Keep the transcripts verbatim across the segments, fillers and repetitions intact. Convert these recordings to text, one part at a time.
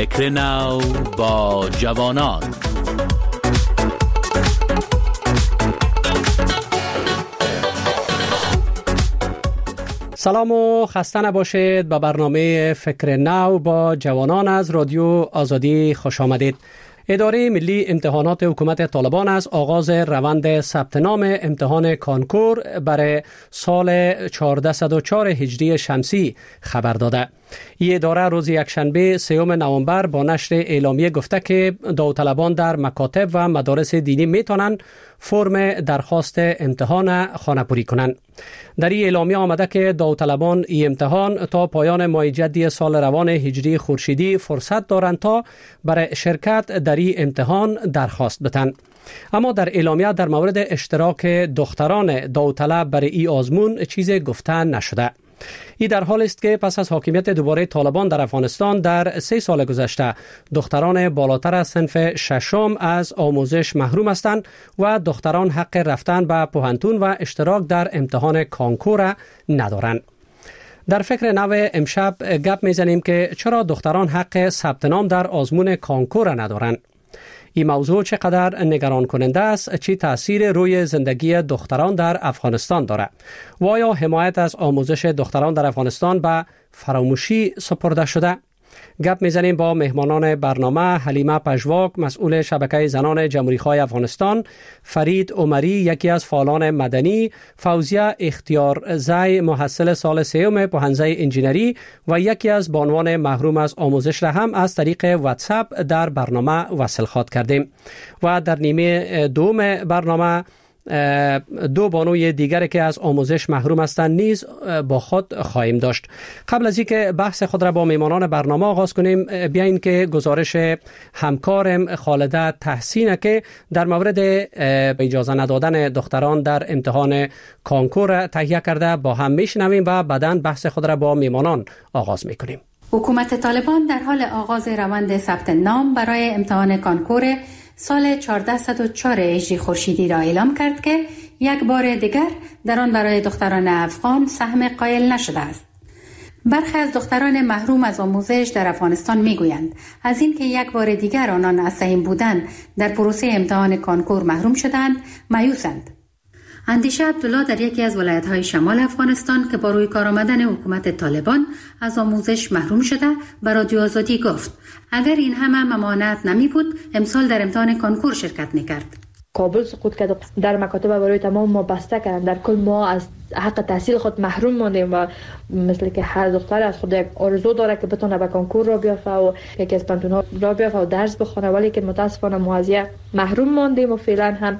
فکر نو با جوانان. سلام و خسته نباشید. به برنامه فکر نو با جوانان از رادیو آزادی خوش آمدید. اداره ملی امتحانات حکومت طالبان از آغاز روند ثبت نام امتحان کانکور برای سال چهارصد و چهار هجری شمسی خبر داده. این اداره روز یکشنبه سوم نوامبر با نشر اعلامیه گفته که داوطلبان در مکاتب و مدارس دینی میتونن فرم درخواست امتحان خانه‌پوری کنند. در این اعلامیه آمده که داوطلبان این امتحان تا پایان ماه جدی سال روان هجری خورشیدی فرصت دارند تا برای شرکت در این امتحان درخواست بدن. اما در اعلامیه در مورد اشتراک دختران داوطلب برای این آزمون چیزی گفته نشده. این در حال است که پس از حاکمیت دوباره طالبان در افغانستان در سه سال گذشته دختران بالاتر از صنف ششم از آموزش محروم هستند و دختران حق رفتن به پوهنتون و اشتراک در امتحان کانکور ندارند. در فکر نو امشب گپ میزنیم که چرا دختران حق ثبت نام در آزمون کانکور ندارند. این موضوع چقدر نگران کننده است، چی تأثیر روی زندگی دختران در افغانستان داره و آیا حمایت از آموزش دختران در افغانستان به فراموشی سپرده شده؟ گپ میزنیم با مهمانان برنامه: حلیمه پژواک، مسئول شبکه زنان جمهوری خواه افغانستان، فرید عمری، یکی از فعالان مدنی، فوزیه اختیارزی، محصل سال سوم پوهنځی انجینری و یکی از بانوان محروم از آموزش را هم از طریق واتساپ در برنامه وصل خواد کردیم. و در نیمه دوم برنامه دو بانوی دیگر که از آموزش محروم هستند نیز با خود خواهیم داشت. قبل از اینکه بحث خود را با میهمانان برنامه آغاز کنیم، بیاین که گزارش همکارم خالده تحسین که در مورد اجازه ندادن دختران در امتحان کانکور تهیه کرده با هم میشنویم و بعداً بحث خود را با میهمانان آغاز میکنیم. حکومت طالبان در حال آغاز روند ثبت نام برای امتحان کانکور سال چهارصد و چهار هجری خورشیدی را اعلام کرد که یک بار دیگر در آن برای دختران افغان سهم قائل نشده است. برخی از دختران محروم از آموزش در افغانستان میگویند از اینکه یک بار دیگر آنان از سهم بودن در پروسه امتحان کانکور محروم شدند مایوسند. اندیشه عبدالله در یکی از ولایت‌های شمال افغانستان که با روی کار آمدن حکومت طالبان از آموزش محروم شده به رادیو آزادی گفت اگر این همه ممانعت نمی بود امسال در امتحان کانکور شرکت می‌کرد. کابل سقوط کرد، در مکاتب برای تمام ما بسته کردند، در کل ما از حق تحصیل خود محروم ماندیم و مثل که هر دختر از خود یک آرزو داره که بتونه به کانکور را بیافته و یکی از پانتون‌ها را بیافته و درس بخونه، ولی که متاسفانه ما از محروم ماندیم و فعلا هم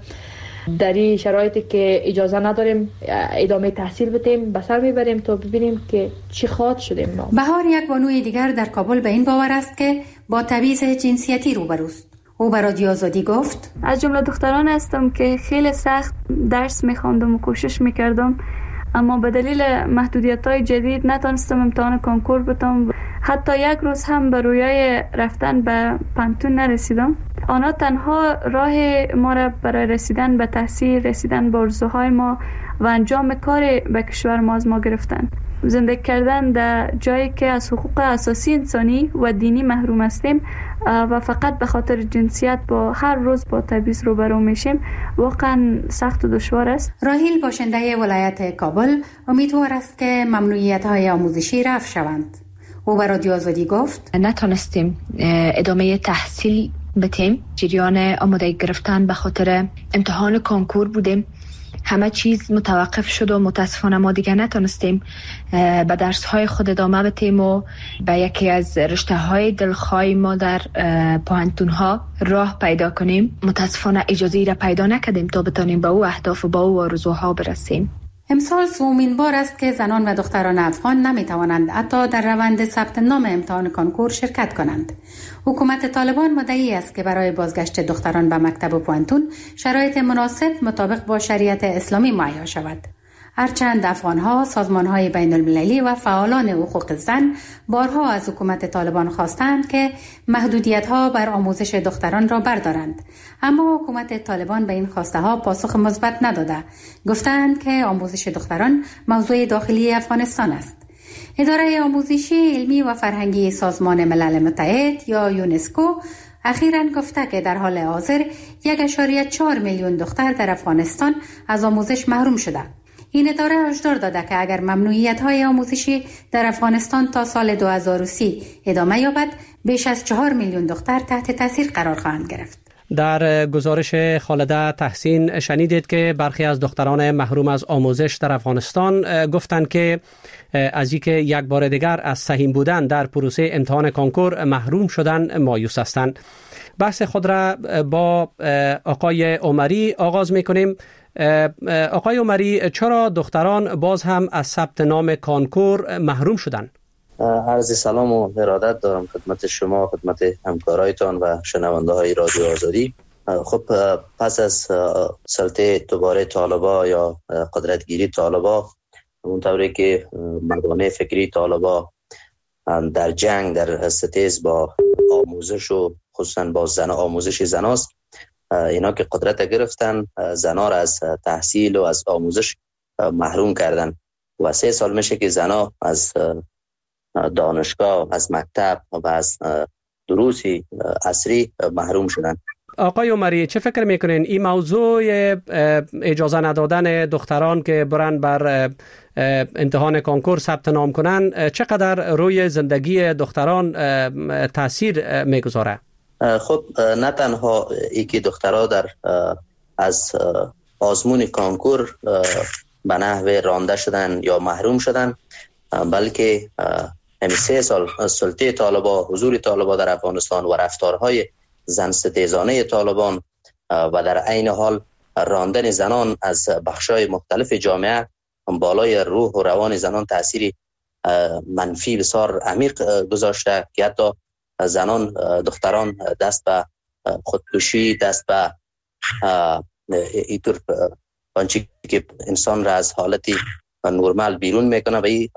در این شرایطی که اجازه نداریم ادامه تحصیل بدیم به سر میبریم تا ببینیم که چی خواهد شدیم. ما بهار یک بانوی دیگر در کابل به این باور است که با تبعیض جنسیتی روبروست. او به رادیو آزادی گفت از جمله دختران هستم که خیلی سخت درس میخواندم و کوشش میکردم، اما به دلیل محدودیت‌های جدید نتونستم امتحان کانکور بدم. حتی یک روز هم به رویای رفتن به پانتون نرسیدم. آنها تنها راه ما را برای رسیدن به تحصیل، رسیدن به آرزوهای ما و انجام کار به کشور ما از ما گرفتن. زندگی کردن در جایی که از حقوق اساسی انسانی و دینی محروم هستیم و فقط به خاطر جنسیت با هر روز با تبعیض روبرو میشیم واقعا سخت و دشوار است. راهیل باشنده ولایت کابل امیدوار است که ممنوعیت‌های آموزشی رفع شوند. او به رادیو آزادی گفت نتونستیم ادامه تحصیل بدیم، جریان آماده گرفتن به خاطر امتحان کانکور بودیم، همه چیز متوقف شد و متاسفانه ما دیگه نتونستیم به درس های خود ادامه بدیم و به یکی از رشته های دلخواه ما در پوهنتون ها راه پیدا کنیم. متاسفانه اجازه را پیدا نکردیم تا بتانیم به او اهداف و به او آرزوها برسیم. امسال سومین بار است که زنان و دختران افغان نمیتوانند حتی در روند ثبت نام امتحان کانکور شرکت کنند. حکومت طالبان مدعی است که برای بازگشت دختران به مکتب و پوهنتون شرایط مناسب مطابق با شریعت اسلامی مهیا شود. هرچند افغانها، سازمانهای بین المللی و فعالان حقوق زن بارها از حکومت طالبان خواستند که محدودیت‌ها بر آموزش دختران را بردارند، اما حکومت طالبان به این خواسته ها پاسخ مثبت نداده. گفتند که آموزش دختران موضوع داخلی افغانستان است. اداره آموزشی علمی و فرهنگی سازمان ملل متحد یا یونسکو اخیراً گفته که در حال حاضر یک ممیز چهار میلیون دختر در افغانستان از آموزش محروم شده. این اداره هشدار داده که اگر ممنوعیت‌های آموزشی در افغانستان تا سال دو هزار و سی ادامه یابد، بیش از چهار میلیون دختر تحت تاثیر قرار خواهند گرفت. در گزارش خالده تحسین شنیدید که برخی از دختران محروم از آموزش در افغانستان گفتند که از اینکه یک بار دیگر از سهیم بودن در پروسه امتحان کانکور محروم شدن مایوس هستند. بحث خود را با آقای عمری آغاز می‌کنیم. آقای عمری، چرا دختران باز هم از ثبت نام کانکور محروم شدند؟ عرض سلام و ارادت دارم خدمت شما، خدمت همکارایتان و شنونده های رادیو آزادی. خب پس از سلطه دوباره طالبا یا قدرتگیری طالبا، اونطوری که مردانه فکری طالبا در جنگ در ستیز با آموزش و خصوصا با زن آموزش زناست، اینا که قدرت گرفتن زنا را از تحصیل و از آموزش محروم کردن و سه سال میشه که زنا از دانشگاه، از مکتب و از دروسی عصری محروم شدن. آقای عمری، چه فکر میکنین این موضوع اجازه ندادن دختران که برن بر امتحان کانکور ثبت نام کنن چقدر روی زندگی دختران تاثیر میگذاره؟ خب نه تنها ای که دخترها در از آزمون کانکور به نحو رانده شدن یا محروم شدن، بلکه همین سه سال سلطه طالبا، حضور طالبا در افغانستان و رفتارهای زن ستیزانه طالبان و در عین حال راندن زنان از بخشای مختلف جامعه بالای روح و روان زنان تأثیری منفی بسیار عمیق گذاشته که حتی زنان دختران دست به خودکشی، دست به اینطور آنچه که انسان را از حالتی نرمال بیرون میکنه و این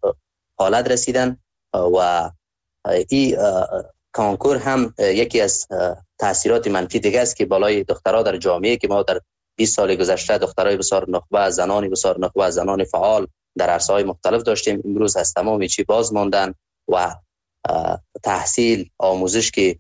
حالت رسیدن. و این کانکور هم یکی از تاثیرات منفی دیگه است که بالای دخترها در جامعه که ما در بیست سال گذشته دخترای بسیار نخبه، زنانی بسیار نخبه، زنان فعال در عرصه‌های مختلف داشتیم، امروز از تمام چی باز ماندن و تحصیل، آموزش که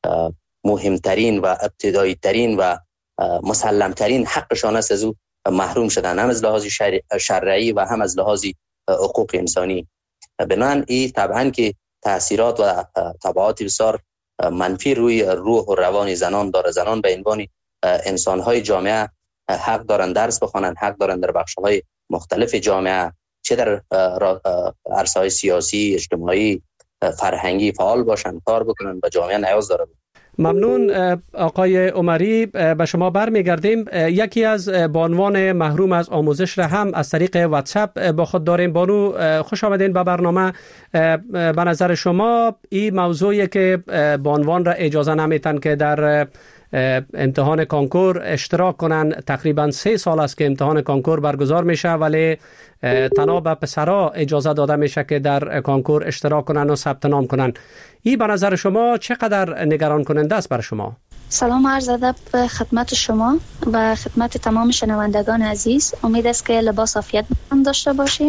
مهمترین و ابتدایی ترین و مسلم ترین حقشان است، از او محروم شدن، هم از لحاظ شرعی و هم از لحاظ حقوق انسانی. بنابراین این طبعا که تاثیرات و تبعات بسیار منفی روی روح و روان زنان داره. زنان به عنوان انسان‌های جامعه حق دارن درس بخوانن، حق دارن در بخش‌های مختلف جامعه، چه در عرصه‌های سیاسی، اجتماعی، فرهنگی فعال باشن، کار بکنن و جامعه نیاز داره. ممنون آقای عمری. به شما برمیگردیم. یکی از بانوان محروم از آموزش را هم از طریق واتساپ با خود داریم. بانو، خوش آمدین به برنامه. به نظر شما این موضوعی که بانوان را اجازه نمیتن که در امتحان کانکور اشتراک کنن، تقریبا سه سال است که امتحان کانکور برگزار میشه ولی تنها به پسرها اجازه داده میشه که در کانکور اشتراک کنن و ثبت نام کنن، این به نظر شما چقدر نگران کننده است بر شما؟ سلام عرض ادب خدمت شما و خدمت تمام شنوندگان عزیز. امید است که لباس عافیت هم داشته باشین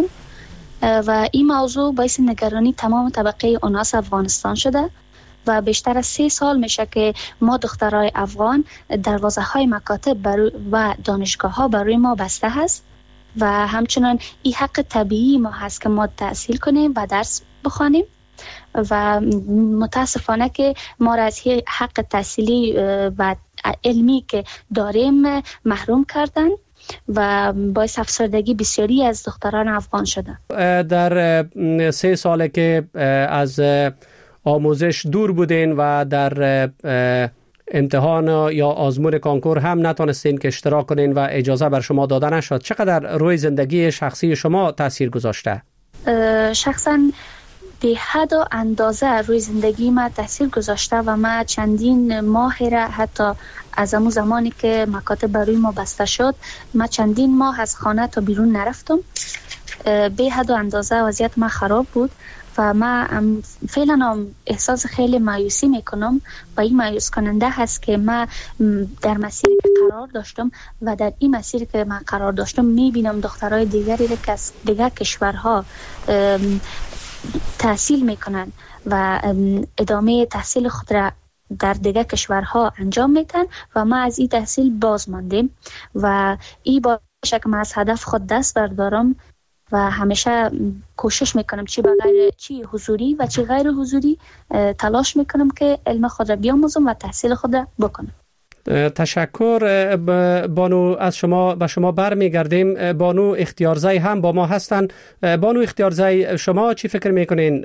و این موضوع باعث نگرانی تمام طبقه اوناس افغانستان شده و بیشتر از سه سال میشه که ما دخترای افغان دروازه های مکاتب و دانشگاه ها برای ما بسته هست و همچنان این حق طبیعی ما هست که ما تحصیل کنیم و درس بخوانیم و متاسفانه که ما را از حق تحصیلی و علمی که داریم محروم کردن و باعث افسردگی بسیاری از دختران افغان شده. در سه ساله که از آموزش دور بودین و در امتحان یا آزمون کانکور هم نتونستین که اشتراک کنین و اجازه بر شما داده نشد، چقدر روی زندگی شخصی شما تاثیر گذاشته؟ شخصا به حد و اندازه روی زندگی ما تاثیر گذاشته و ما چندین ماه را حتی از همون زمانی که مکاتب برای ما بسته شد ما چندین ماه از خانه تا بیرون نرفتم. به حد و اندازه وضعیت ما خراب بود و من فعلا احساس خیلی مایوسی میکنم و این مایوس کننده هست که من در مسیری که قرار داشتم و در این مسیری که من قرار داشتم میبینم دخترای دیگری که از دیگر کشورها تحصیل میکنن و ادامه تحصیل خود را در دیگر کشورها انجام میتن و ما از این تحصیل باز ماندیم و این باشه که من از هدف خود دست بردارم و همیشه کوشش میکنم چی بغیر چی حضوری و چی غیر حضوری تلاش میکنم که علم خود را بیاموزم و تحصیل خود را بکنم. تشکر بانو. از شما به شما برمیگردیم. بانو اختیارزی هم با ما هستن. بانو اختیارزی، شما چی فکر میکنین؟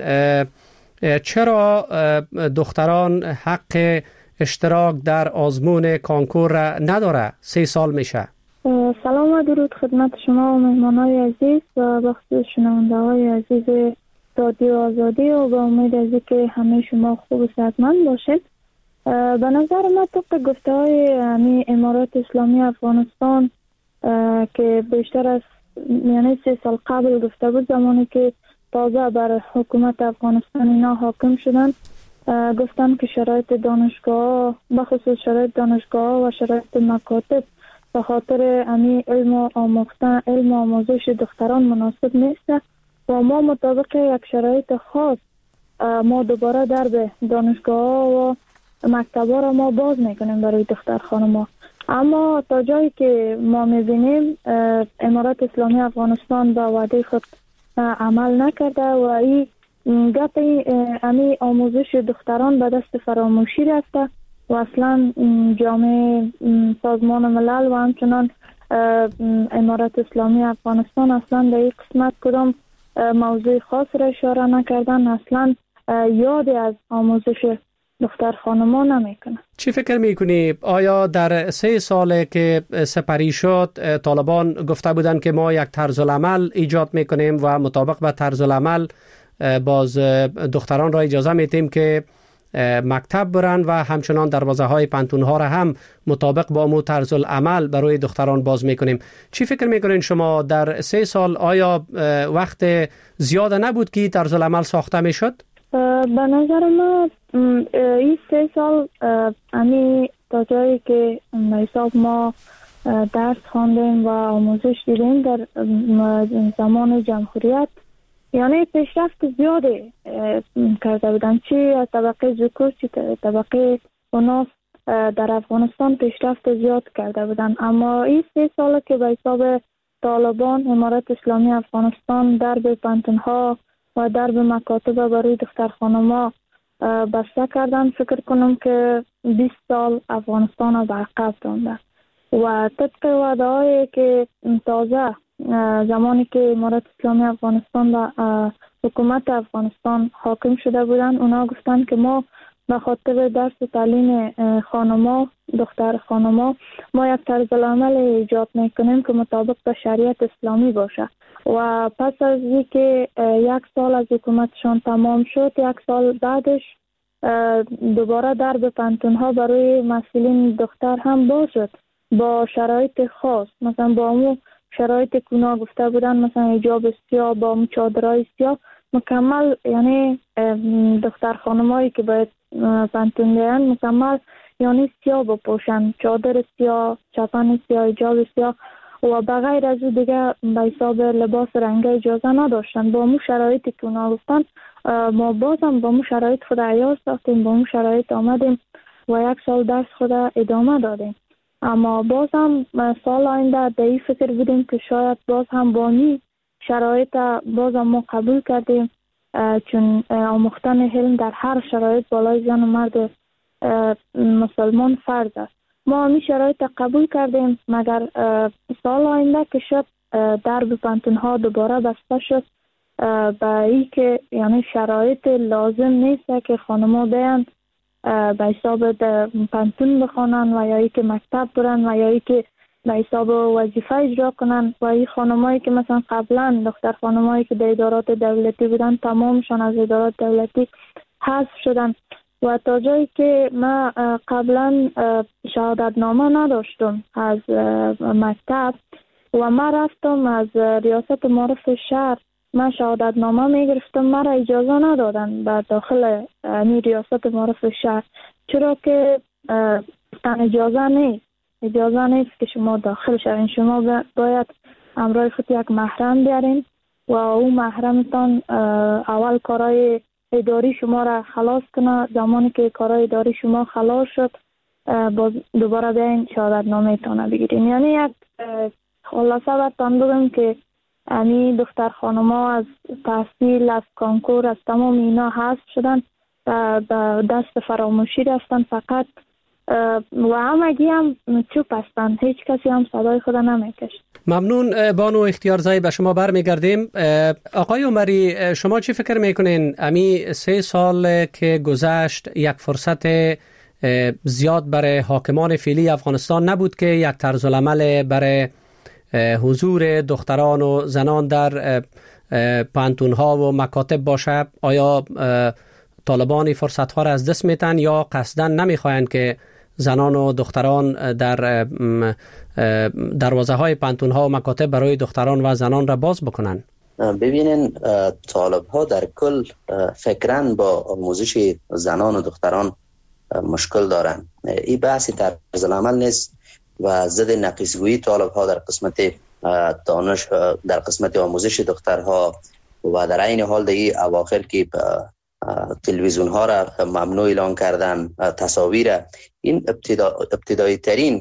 چرا دختران حق اشتراک در آزمون کانکور را نداره؟ سه سال میشه. سلام و درود خدمت شما و مهمانای عزیز و بخصوص شنونده های عزیز رادیو آزادی و با امید از که همه شما خوب و صحتمند باشید. به نظر من طبق گفته های امارات اسلامی افغانستان که بیشتر از یعنی سه سال قبل گفته بود، زمانی که تازه بر حکومت افغانستان اینا حاکم شدن، گفتن که شرایط دانشگاه بخصوص شرایط دانشگاه و شرایط مکاتب به خاطر امی علم و آموختن علم و آموزش دختران مناسب نیست و ما مطابق یک شرایط خاص ما دوباره درب دانشگاه و مکتبا را ما باز میکنیم برای دختر خانما. اما تا جایی که ما میبینیم امارات اسلامی افغانستان با وعده خود عمل نکرده و این گپ امی آموزش دختران به دست فراموشی رفته و اصلا جامعه سازمان ملل و همچنان امارات اسلامی افغانستان اصلا در این قسمت کدام موضوع خاص را اشاره نکردن، اصلا یاد از آموزش دختر خانمان نمیکنه. چی فکر میکنی؟ آیا در سه ساله که سپری شد طالبان گفته بودن که ما یک طرز العمل ایجاد میکنیم و مطابق با طرز العمل باز دختران را اجازه میتیم که مکتب برن و همچنان دروازه های پانتون ها را هم مطابق با مو طرز العمل برای دختران باز میکنیم. چی فکر میکنین شما؟ در سه سال آیا وقت زیاده نبود که طرز العمل ساخته میشد؟ به نظر من این سه سال امی تا جایی که حساب ما درس خواندیم و آموزش دیدیم در زمان جمهوریت، یعنی پیشرفت زیاده کرده بودن، چی از طبقه ذکور چی طبقه اناث در افغانستان پیشرفت زیاد کرده بودن. اما این سه ساله که به حساب طالبان امارات اسلامی افغانستان درب پانتون‌ها و درب مکاتب برای دختر خانما بسته کردن، فکر کنم که بیست سال افغانستان را به عقب رانده و طبق وعده هایی که تازه زمانی که امارات اسلامی افغانستان و حکومت افغانستان حاکم شده بودن، اونا گفتن که ما به خاطر درس و تعلیم خانما دختر خانما ما یک طرز العمل ایجاد میکنیم که مطابق با شریعت اسلامی باشه و پس از اینکه یک سال از حکومتشان تمام شد، یک سال بعدش دوباره درب پانتون ها برای مسئولین دختر هم باز شد با شرایط خاص، مثلا با اون شرایط که اونا گفته بودن، مثلا حجاب سیاه با اون چادرای سیاه مکمل، یعنی دختر خانمایی که باید پانتون بیان مکمل یعنی سیاه بپوشن، چادر سیاه، چپن سیاه، حجاب سیاه و بغیر از او دیگه به حساب لباس رنگی اجازه نداشتن. با مو شرایطی که اونا گفتن ما بازم با مو شرایط خود عیار ساختیم، با مو شرایط آمدیم و یک سال درس خود ادامه دادیم. اما باز هم سال آینده در این فکر بودیم که شاید باز هم با نی شرایط باز هم ما قبول کردیم، چون آموختن علم در هر شرایط بالای زن و مرد مسلمان فرض است. ما همی شرایط قبول کردیم، مگر سال آینده که شد درب پانتون ها دوباره بسته شد به ای که یعنی شرایط لازم نیست که خانما بیان به حساب پانتون بخوانن و یا ای که مکتب برن و یا ای که به حساب وظیفه اجرا کنن و این خانمایی که مثلا قبلا دختر خانمایی که در ادارات دولتی بودن تمامشان از ادارات دولتی حذف شدن و تا جایی که ما قبلا شهادت نامه نداشتم از مکتب و ما رفتم از ریاست معارف شهر من شهادت نامه میگرفتم، مرا اجازه ندادن به داخل امی ریاست معارف شهر، چرا که تن اجازه نیست اجازه نیست که شما داخل شوین. شما باید همراه خود یک محرم بیارین و اون محرمتان اول کارهای اداری شما را خلاص کنه. زمانی که کارهای اداری شما خلاص شد باز دوباره بیاین شهادت نامه تان بگیرین. یعنی یک خلاصه براتون بگم که یعنی دختر خانما از تحصیل، از کنکور، از تمام اینا حذف شدن و دست فراموشی رفتن فقط و همگی هم چوب هستن، هیچ کسی هم صدای خود نمیکشت. ممنون بانو اختیارزایی، به شما برمیگردیم. آقای عمری، شما چی فکر میکنین؟ امی سه سال که گذشت یک فرصت زیاد برای حاکمان فعلی افغانستان نبود که یک طرز العمل برای حضور دختران و زنان در پانتون‌ها و مکاتب باشه؟ آیا طالبان فرصت‌ها را از دست میتن یا قصداً نمیخواین که زنان و دختران در دروازه‌های پانتون‌ها و مکاتب برای دختران و زنان را باز بکنن؟ ببینین، طالب‌ها در کل فکراً با آموزش زنان و دختران مشکل دارن. این بحثی طرز العمل نیست و ضد نقیص‌گویی طالب‌ها در قسمت دانش، در قسمت آموزش دخترها و در این حال دیگه اواخر که تلویزیون ها را ممنوع اعلان کردن، تصاویر، این ابتدا ابتدایی ترین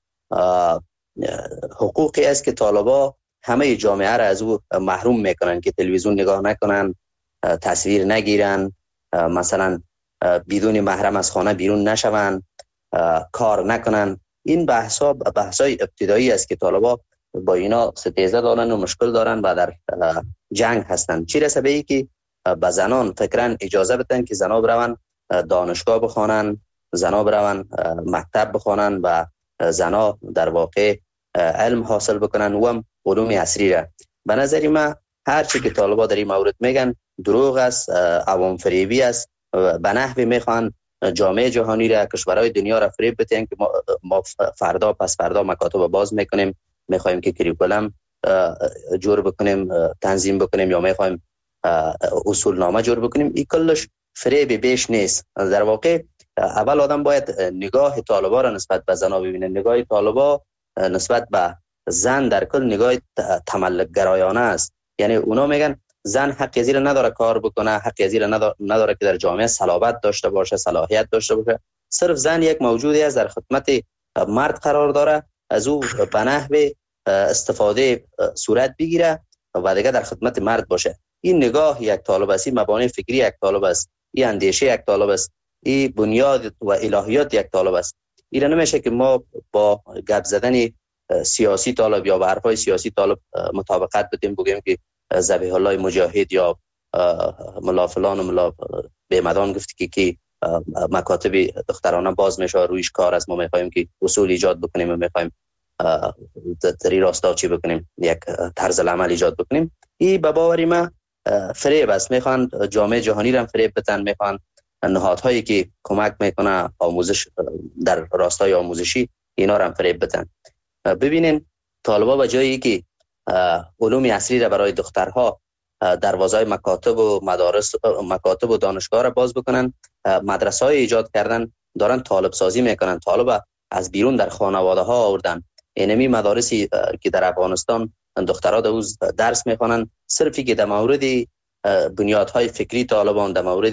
حقوقی است که طالبا همه جامعه را از او محروم میکنن که تلویزیون نگاه نکنن، تصویر نگیرن، مثلا بدون محرم از خانه بیرون نشون، کار نکنن. این بحثا بحثای ابتدایی است که طالبا با اینا ستیزه دارن و مشکل دارن و در جنگ هستن. چی رسه به ای که به زنان فکرن اجازه بدن که زنا برون دانشگاه بخوانن، زنا برون مکتب بخوانن و زنا در واقع علم حاصل بکنن و هم علوم عصری را. به نظر من هر چی که طالبا در این مورد میگن دروغ است، عوام فریبی است. به نحوی میخوان جامعه جهانی را، کشورهای دنیا را فریب بدن که ما, ما فردا پس فردا مکاتب باز میکنیم، میخوایم که کریکولم جور بکنیم، تنظیم بکنیم یا میخوایم اصول نامه جور بکنیم. این کلش فریب بیش نیست. در واقع اول آدم باید نگاه طالبا را نسبت به زنا ببینه. نگاه طالبا نسبت به زن در کل نگاه تملک گرایانه است. یعنی اونا میگن زن حق ازی را نداره کار بکنه، حق ازی را نداره, نداره که در جامعه صلابت داشته باشه، صلاحیت داشته باشه. صرف زن یک موجودی است در خدمت مرد قرار داره، از او به نحو استفاده صورت بگیره و دیگه در خدمت مرد باشه. این نگاه یک طالب است، این مبانی فکری یک طالب است، این اندیشه یک طالب است، این بنیاد و الهیات یک طالب است. این نمیشه که ما با گپ زدن سیاسی طالب یا با حرفای سیاسی طالب مطابقت بدیم، بگیم که ذبیح الله مجاهد یا ملا فلان و ملا بیمدان گفت که کی مکاتب دخترانه باز میشه، رویش کار است، ما میخوایم که اصول ایجاد بکنیم و میخوایم در این راستا چی بکنیم، یک طرز العمل ایجاد بکنیم. این به باوری من فریب است. میخوان جامعه جهانی را فریب بدن، میخوان نهادهایی که کمک میکنه آموزش در راستای آموزشی اینا را فریب بدن. ببینین طالبا به جایی که علوم عصری را برای دخترها دروازهای مکاتب و مدارس مکاتب و دانشگاه را باز بکنن، مدرسه های ایجاد کردن، دارن طالب سازی میکنن، طالب از بیرون در خانواده ها آوردن. اینمی مدارسی که در افغانستان دخترها دوز درس میخوانن، صرفی که در مورد بنیادهای فکری طالبان، در مورد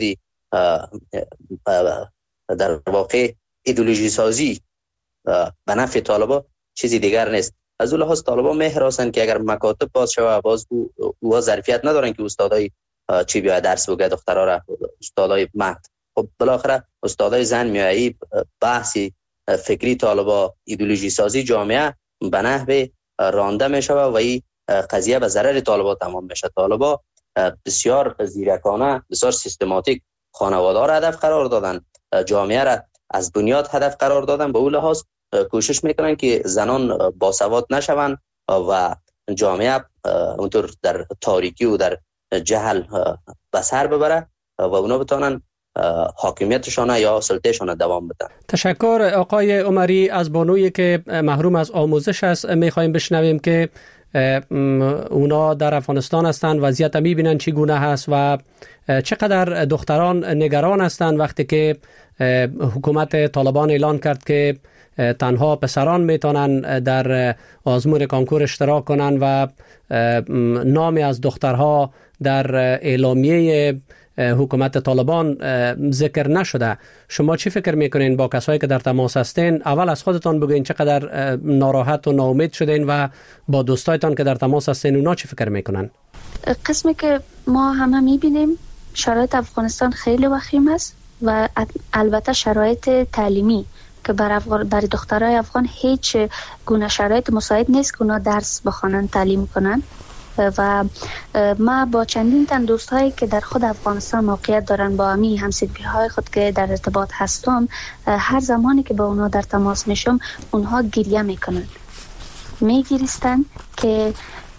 در واقع ایدئولوژی سازی به نفع طالبا، چیزی دیگر نیست. از اون لحاظ طالبا مهراسن که اگر مکاتب باز شوه، باز او اوها ظرفیت ندارن که استادای چی بیا درس بگه دخترها را، استادای مهد. خب بالاخره استادای زن میایی بحثی فکری طالبا، ایدئولوژی سازی جامعه به نحو رانده میشه و این قضیه به ضرر طالبا تمام میشه. طالبا بسیار زیرکانه، بسیار سیستماتیک خانواده را هدف قرار دادن، جامعه را از بنیاد هدف قرار دادن. به اون لحاظ کوشش میکنن که زنان باسواد نشوند و جامعه اونطور در تاریکی و در جهل به سر ببره و اونا بتونن حاکمیتشان یا سلطهشان دوام بدن. تشکر آقای عمری. از بانویی که محروم از آموزش است میخوایم بشنویم که اونا در افغانستان هستند، وضعیت میبینن چگونه هست و چقدر دختران نگران هستند وقتی که حکومت طالبان اعلان کرد که تنها پسران میتونن در آزمون کانکور اشتراک کنن و نامی از دخترها در اعلامیه حکومت طالبان ذکر نشده. شما چی فکر میکنین با کسایی که در تماس هستین؟ اول از خودتان بگوین چقدر ناراحت و ناامید شدین و با دوستایتان که در تماس هستین اونا چی فکر میکنن؟ قسمی که ما همه میبینیم شرایط افغانستان خیلی وخیم است و البته شرایط تعلیمی که برای دخترای افغان هیچ گونه شرایط مساعد نیست که اونا درس بخوانن، تعلیم کنن. و ما با چندین تن دوستایی که در خود افغانستان موقعیت دارن با امی همسیدگی های خود که در ارتباط هستم، هر زمانی که با اونا در تماس میشم اونها گریه میکنن، میگریستن که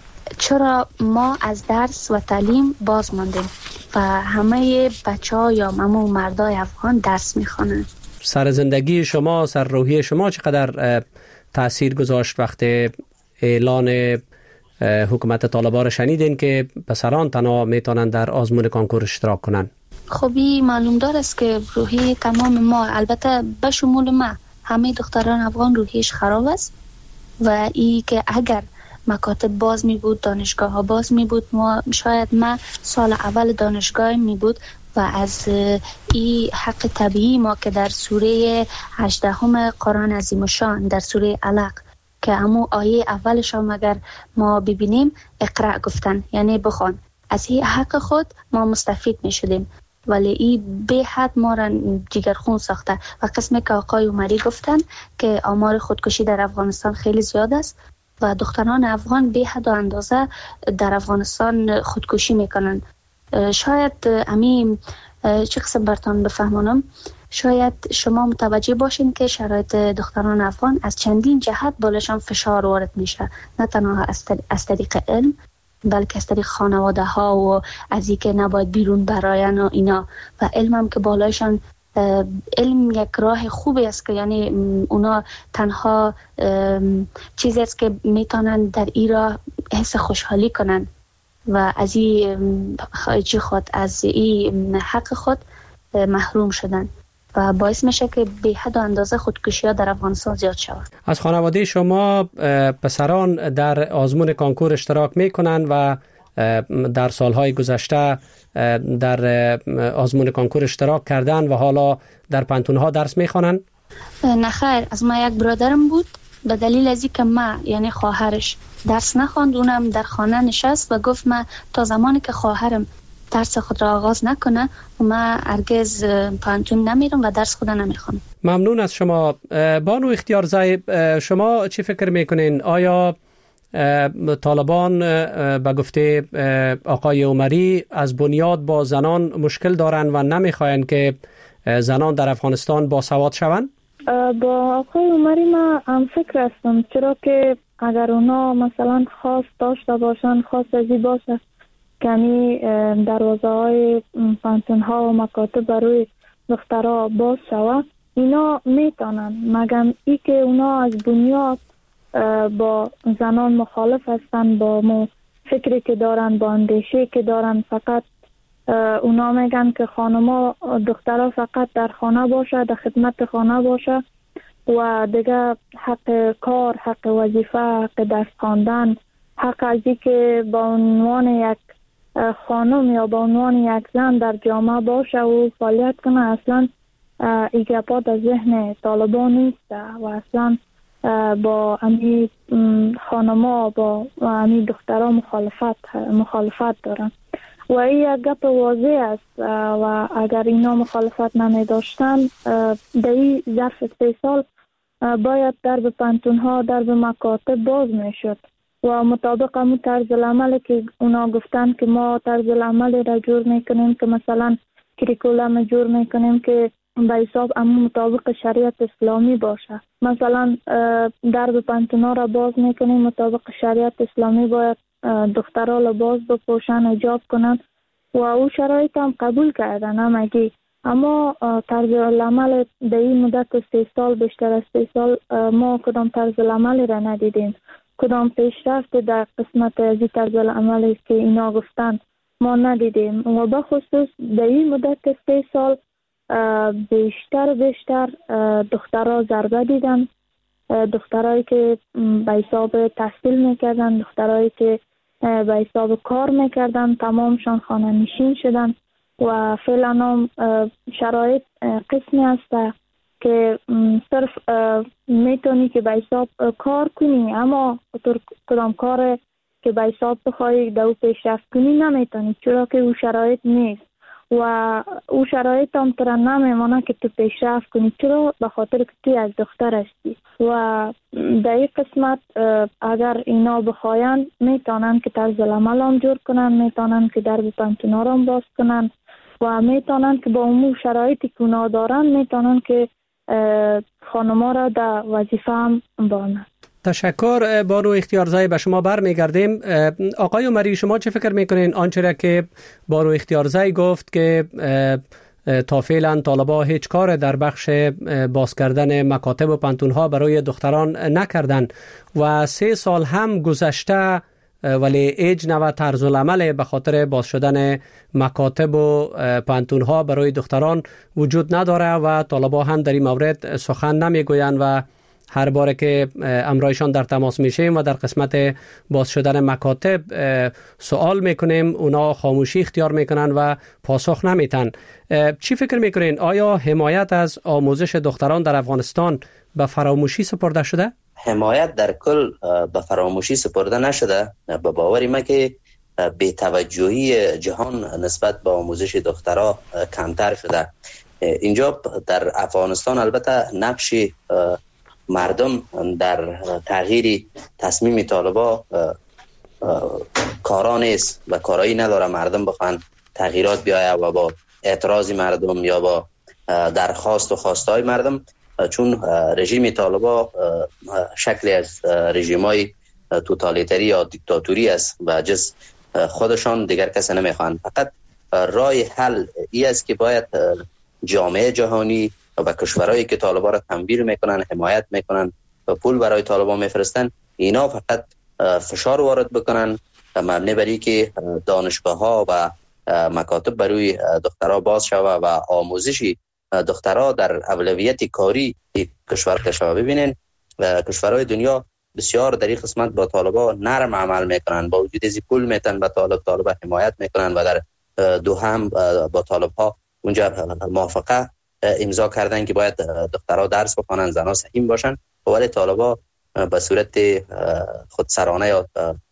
چرا ما از درس و تعلیم باز ماندیم و همه بچه ها یا همه مردای افغان درس میخوانن. سر زندگی شما، سر روحی شما چقدر تأثیر گذاشت وقتی اعلان حکومت طالبان را شنیدین که پسران تنها میتونن در آزمون کانکور اشتراک کنن؟ خبی معلوم دار است که روحی تمام ما، البته به شمول ما، همه دختران افغان روحیش خراب است و ای که اگر مکاتب باز می بود، دانشگاه ها باز می بود، ما شاید ما سال اول دانشگاه می بود و از این حق طبیعی ما که در سوره هجدهم قرآن عظیم الشان در سوره علق که همون آیه اولش هم اگر ما ببینیم اقرأ گفتن یعنی بخوان، از این حق خود ما مستفید می شدیم، ولی این به حد ما را جگرخون ساخته. و قسمی که آقای عمری گفتن که آمار خودکشی در افغانستان خیلی زیاد است و دختران افغان به حد و اندازه در افغانستان خودکشی میکنن. شاید امین چه قسم برتان بفهمانم، شاید شما متوجه باشین که شرایط دختران افغان از چندین جهت بالشان فشار وارد میشه، نه تنها از طریق علم بلکه از طریق خانواده ها و از اینکه نباید بیرون براین و اینا، و علم هم که بالایشان علم یک راه خوبی است که یعنی اونا تنها چیزی است که میتونن در این راه حس خوشحالی کنن و از این خواهی خود از این حق خود محروم شدن و باعث میشه که به حد و اندازه خودکشی ها در افغانستان زیاد شود. از خانواده شما پسران در آزمون کانکور اشتراک میکنن و در سالهای گذشته در آزمون کانکور اشتراک کردن و حالا در پانتونها درس میخوانن؟ نه خیر، از ما یک برادرم بود به دلیل از اینکه ما یعنی خواهرش درس نخواند، اونم در خانه نشست و گفت ما تا زمانی که خواهرم درس خود را آغاز نکنه و ما هرگز پانتون نمیرم و درس خود نمیخوانم. ممنون از شما. بانو اختیارزی، شما چی فکر میکنین؟ آیا طالبان به گفته آقای عمری از بنیاد با زنان مشکل دارن و نمیخواین که زنان در افغانستان باسواد شوند؟ با آقای عمری ما هم فکر هستم، چرا که اگر اونا مثلا خواست داشته باشن، خواست ازی باشه کمی دروازه های پانتون ها و مکاتب برای دخترها باز شود، اینا میتونن، مگم ای که اونا از بنیاد با زنان مخالف هستن، با مو فکری که دارن، با اندیشه که دارن، فقط اونا میگن که خانما دخترها فقط در خانه باشه، در خدمت خانه باشه و دیگه حق کار، حق وظیفه، حق درس خواندن، حق از این که با عنوان یک خانم یا با عنوان یک زن در جامعه باشه و فعالیت کنه، اصلا ایگپات از ذهن طالبان نیست و اصلا با امی خانما با امی دخترها مخالفت مخالفت دارن و این یک گپ واضح است و اگر اینا مخالفت نمی داشتن در این ظرف سه سال باید درب پانتون ها، درب مکاتب باز می شد و مطابق همون طرز العمل که اونا گفتن که ما طرز العمل را جور میکنیم که مثلا کریکولم جور میکنیم که به حساب همون مطابق شریعت اسلامی باشه، مثلا درب پانتونا را باز میکنیم مطابق شریعت اسلامی باید دخترها لباس بپوشن، حجاب کنن و او شرایط هم قبول کردن همگی، اما طرز العمل در این مدت سه سال، بیشتر از سه سال ما کدام طرز العمل را ندیدیم کدام پیشرفت در قسمت از این طرز العمل است که اینا گفتن ما ندیدیم و به خصوص در این مدت سه سال بیشتر بیشتر دخترها ضربه دیدن، دخترهایی که به حساب تحصیل میکردن، دخترهایی که به حساب کار میکردن تمامشان خانه نشین شدن و فعلا هم شرایط قسمی هست که صرف میتونی که به حساب کار کنی اما کدام کار که به حساب بخوای در او پیشرفت کنی نمیتونی، چرا که او شرایط نیست و او شرایط هم تو را نمیمانه که تو پیشرفت کنی، چرا؟ به خاطر که توی از دختر هستی و در این قسمت اگر اینا بخواین میتونن که طرز العمل هم جور کنن، میتونن که درب پانتونا را هم باز کنن و میتونن که با امور شرایطی که اونا دارن میتونن که خانما را در وظیفه هم بانن. تشکر بانو اختیارزایی، به شما برمیگردیم. آقای عمری شما چه فکر میکنین آنچه را که بانو اختیارزایی گفت که تا فعلا طالبا هیچ کار در بخش باز کردن مکاتب و پانتونها برای دختران نکردن و سه سال هم گذشته ولی ایج نوع طرز العمل به خاطر باز شدن مکاتب و پانتونها برای دختران وجود نداره و طالبا هم در این مورد سخن نمیگویند و هر باره که امرایشان در تماس میشیم و در قسمت باز شدن مکاتب سوال میکنیم اونا خاموشی اختیار میکنن و پاسخ نمیتن. چی فکر میکنین؟ آیا حمایت از آموزش دختران در افغانستان به فراموشی سپرده شده؟ حمایت در کل به فراموشی سپرده نشده. به باوری ما که بی‌توجهی جهان نسبت به آموزش دخترها کمتر شده. اینجا در افغانستان البته نقش مردم در تغییر تصمیم طالبا کارا نیست و کارایی نداره مردم بخوان تغییرات بیایه و با اعتراض مردم یا با درخواست و خواستهای مردم، چون رژیم طالبا شکلی از رژیمای توتالیتری یا دیکتاتوری است و جز خودشان دیگر کسی نمیخوان. فقط راه حل ای است که باید جامعه جهانی و کشورهایی که طالبا را تنبیه میکنن، حمایت میکنن و پول برای طالبا میفرستن، اینا فقط فشار وارد بکنن مبنی بر اینکه دانشگاه ها و مکاتب برای دخترها باز شود و آموزشی دخترها در اولویت کاری کشور کشور. ببینین کشورهای دنیا بسیار در این قسمت با طالبا نرم عمل میکنن، با وجود از پول میتن به طالب طالبا حمایت میکنن و در دوحه با طالب ها اونجا موافقه امضا کردن که باید دخترها درس بخوانن، زنها سحیم باشن، ولی طالبا به صورت خودسرانه یا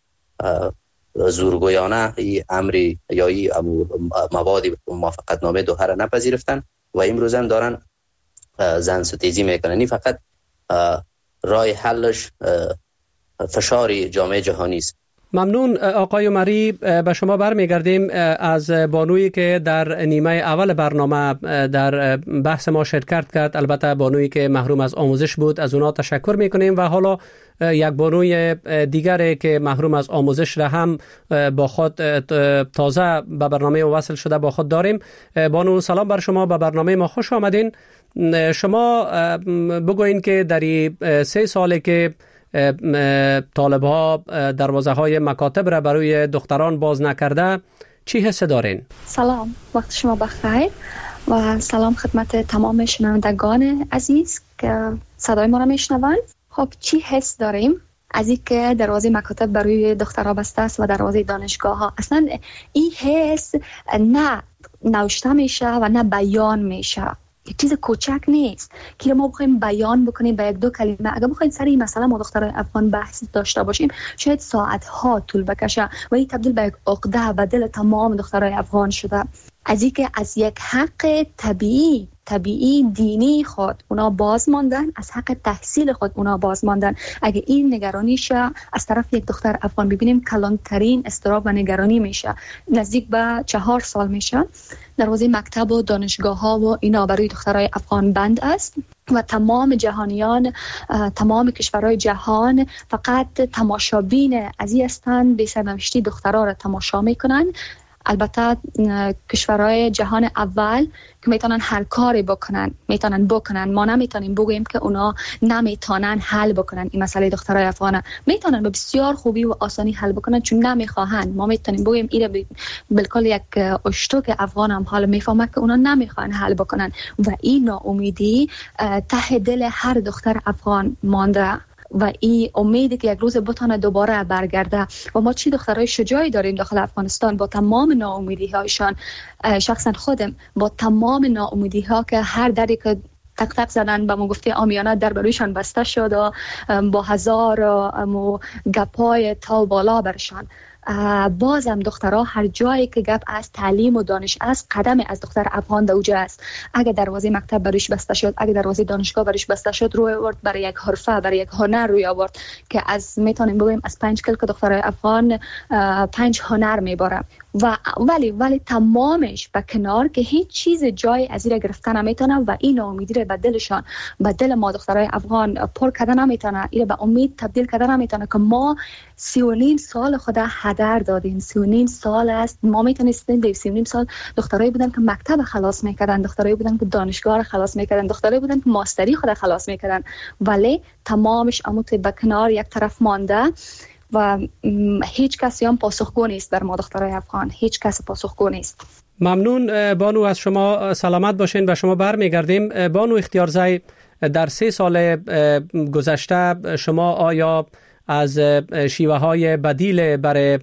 زورگویانه این امری یا این مواد موافقت نامه دوحه را نپذیرفتن و امروز هم دارن زن ستیزی میکنن. این فقط راه حلش فشاری جامعه جهانی است. ممنون آقای عمری. به شما برمیگردیم. از بانویی که در نیمه اول برنامه در بحث ما شرکت کرد، البته بانویی که محروم از آموزش بود، از اونا تشکر میکنیم و حالا یک بانوی دیگری که محروم از آموزش را هم با خود تازه به برنامه وصل شده با خود داریم. بانو سلام بر شما، به برنامه ما خوش آمدین. شما بگوین که در سه سالی که طالب ها دروازه های مکاتب را برای دختران باز نکرده چی حس دارین؟ سلام، وقت شما بخیر و سلام خدمت تمام شنوندگان عزیز که صدای ما را میشنوند. خب چی حس داریم از این که دروازه مکاتب برای دخترها بسته است و دروازه دانشگاه ها؟ اصلا این حس نه نوشته میشه و نه بیان میشه، یک چیز کوچک نیست که ما بخوایم بیان بکنیم به یک دو کلمه. اگر بخوایم سر این مسئله ما دخترای افغان بحث داشته باشیم شاید ساعت ها طول بکشه و این تبدیل به یک عقده به دل تمام دخترای افغان شده، از این که از یک حق طبیعی طبیعی دینی خود اونا باز ماندن، از حق تحصیل خود اونا باز ماندن. اگه این نگرانی شه از طرف یک دختر افغان ببینیم کلانترین استراب و نگرانی میشه. نزدیک به چهار سال میشه دروازه مکتب و دانشگاه ها و اینا برای دخترای افغان بند است و تمام جهانیان، تمام کشورهای جهان فقط تماشابین از این هستند، به سرنوشتی دخترها را تماشا میکنن. البته کشورهای جهان اول که میتونن هر کاری بکنن میتونن بکنن، ما نمیتونیم بگیم که اونا نمیتونن حل بکنن این مسئله دخترای افغان. میتونن به بسیار خوبی و آسانی حل بکنن چون نمیخواهن. ما میتونیم بگیم ایره بالکل یک اشتوک افغان هم حال میفهمه که اونا نمیخوان حل بکنن و این ناامیدی ته دل هر دختر افغان مانده و این امیدی که یک روز بتونه دوباره برگرده. و ما چی دخترای شجاعی داریم داخل افغانستان با تمام ناامیدی هایشان. شخصا خودم با تمام ناامیدی ها که هر دری که تک تک زدن به ما گفته آمیانه در برویشان بسته شد و با هزار گپای تا بالا برشان، بازم دخترها هر جایی که گپ از تعلیم و دانش است قدم از دختر افغان دوجه است. اگه دروازه مکتب برش بسته شد، اگه دروازه دانشگاه برش بسته شد، روی آورد برای یک حرفه، برای یک هنر روی آورد که از میتونیم بگیم از پنج کلک دخترای افغان پنج هنر میباره و ولی ولی تمامش به کنار که هیچ چیز جای از این گرفتن نمیتونه و این امیدی رو به دلشان به دل ما دخترای افغان پر کردن نمیتونه، این به امید تبدیل کردن نمیتونه که ما سی و نیم سال خود هدر دادیم. سی و نیم سال است ما میتونستیم در سی و نیم سال دخترایی بودن که مکتب خلاص میکردن، دخترایی بودن که دانشگاه خلاص میکردن، دخترایی بودن که ماستری خود خلاص میکردن، ولی تمامش اموت به کنار یک طرف مانده و هیچ کسی هم پاسخگو نیست بر ما دخترای افغان. هیچ کس پاسخگو نیست. ممنون بانو، از شما سلامت باشین. به شما برمیگردیم. بانو اختیارزی، در سه سال گذشته شما آیا از شیوه های بدیل برای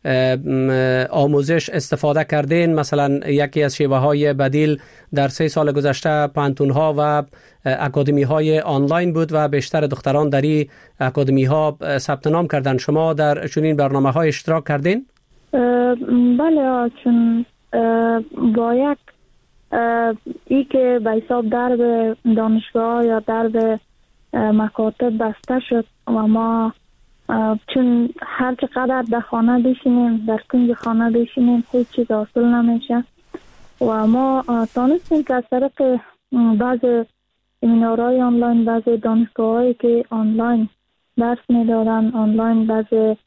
آموزش استفاده کردین؟ مثلا یکی از شیوه های بدیل در سه سال گذشته پانتون ها و اکادمی های آنلاین بود و بیشتر دختران در این اکادمی ها ثبت نام کردن. شما در چنین برنامه های اشتراک کردین؟ بله، چون با یک ای که به حساب درب دانشگاه یا درب مکاتب بسته شد و ما چون هر چقدر در خانه بشینیم، در کنج خانه بشینیم، هیچ چیز حاصل نمیشه و ما تانستیم که از طریق بعض سمینارهای آنلاین، بعض دانشگاهایی که آنلاین درس میدادن، آنلاین بعض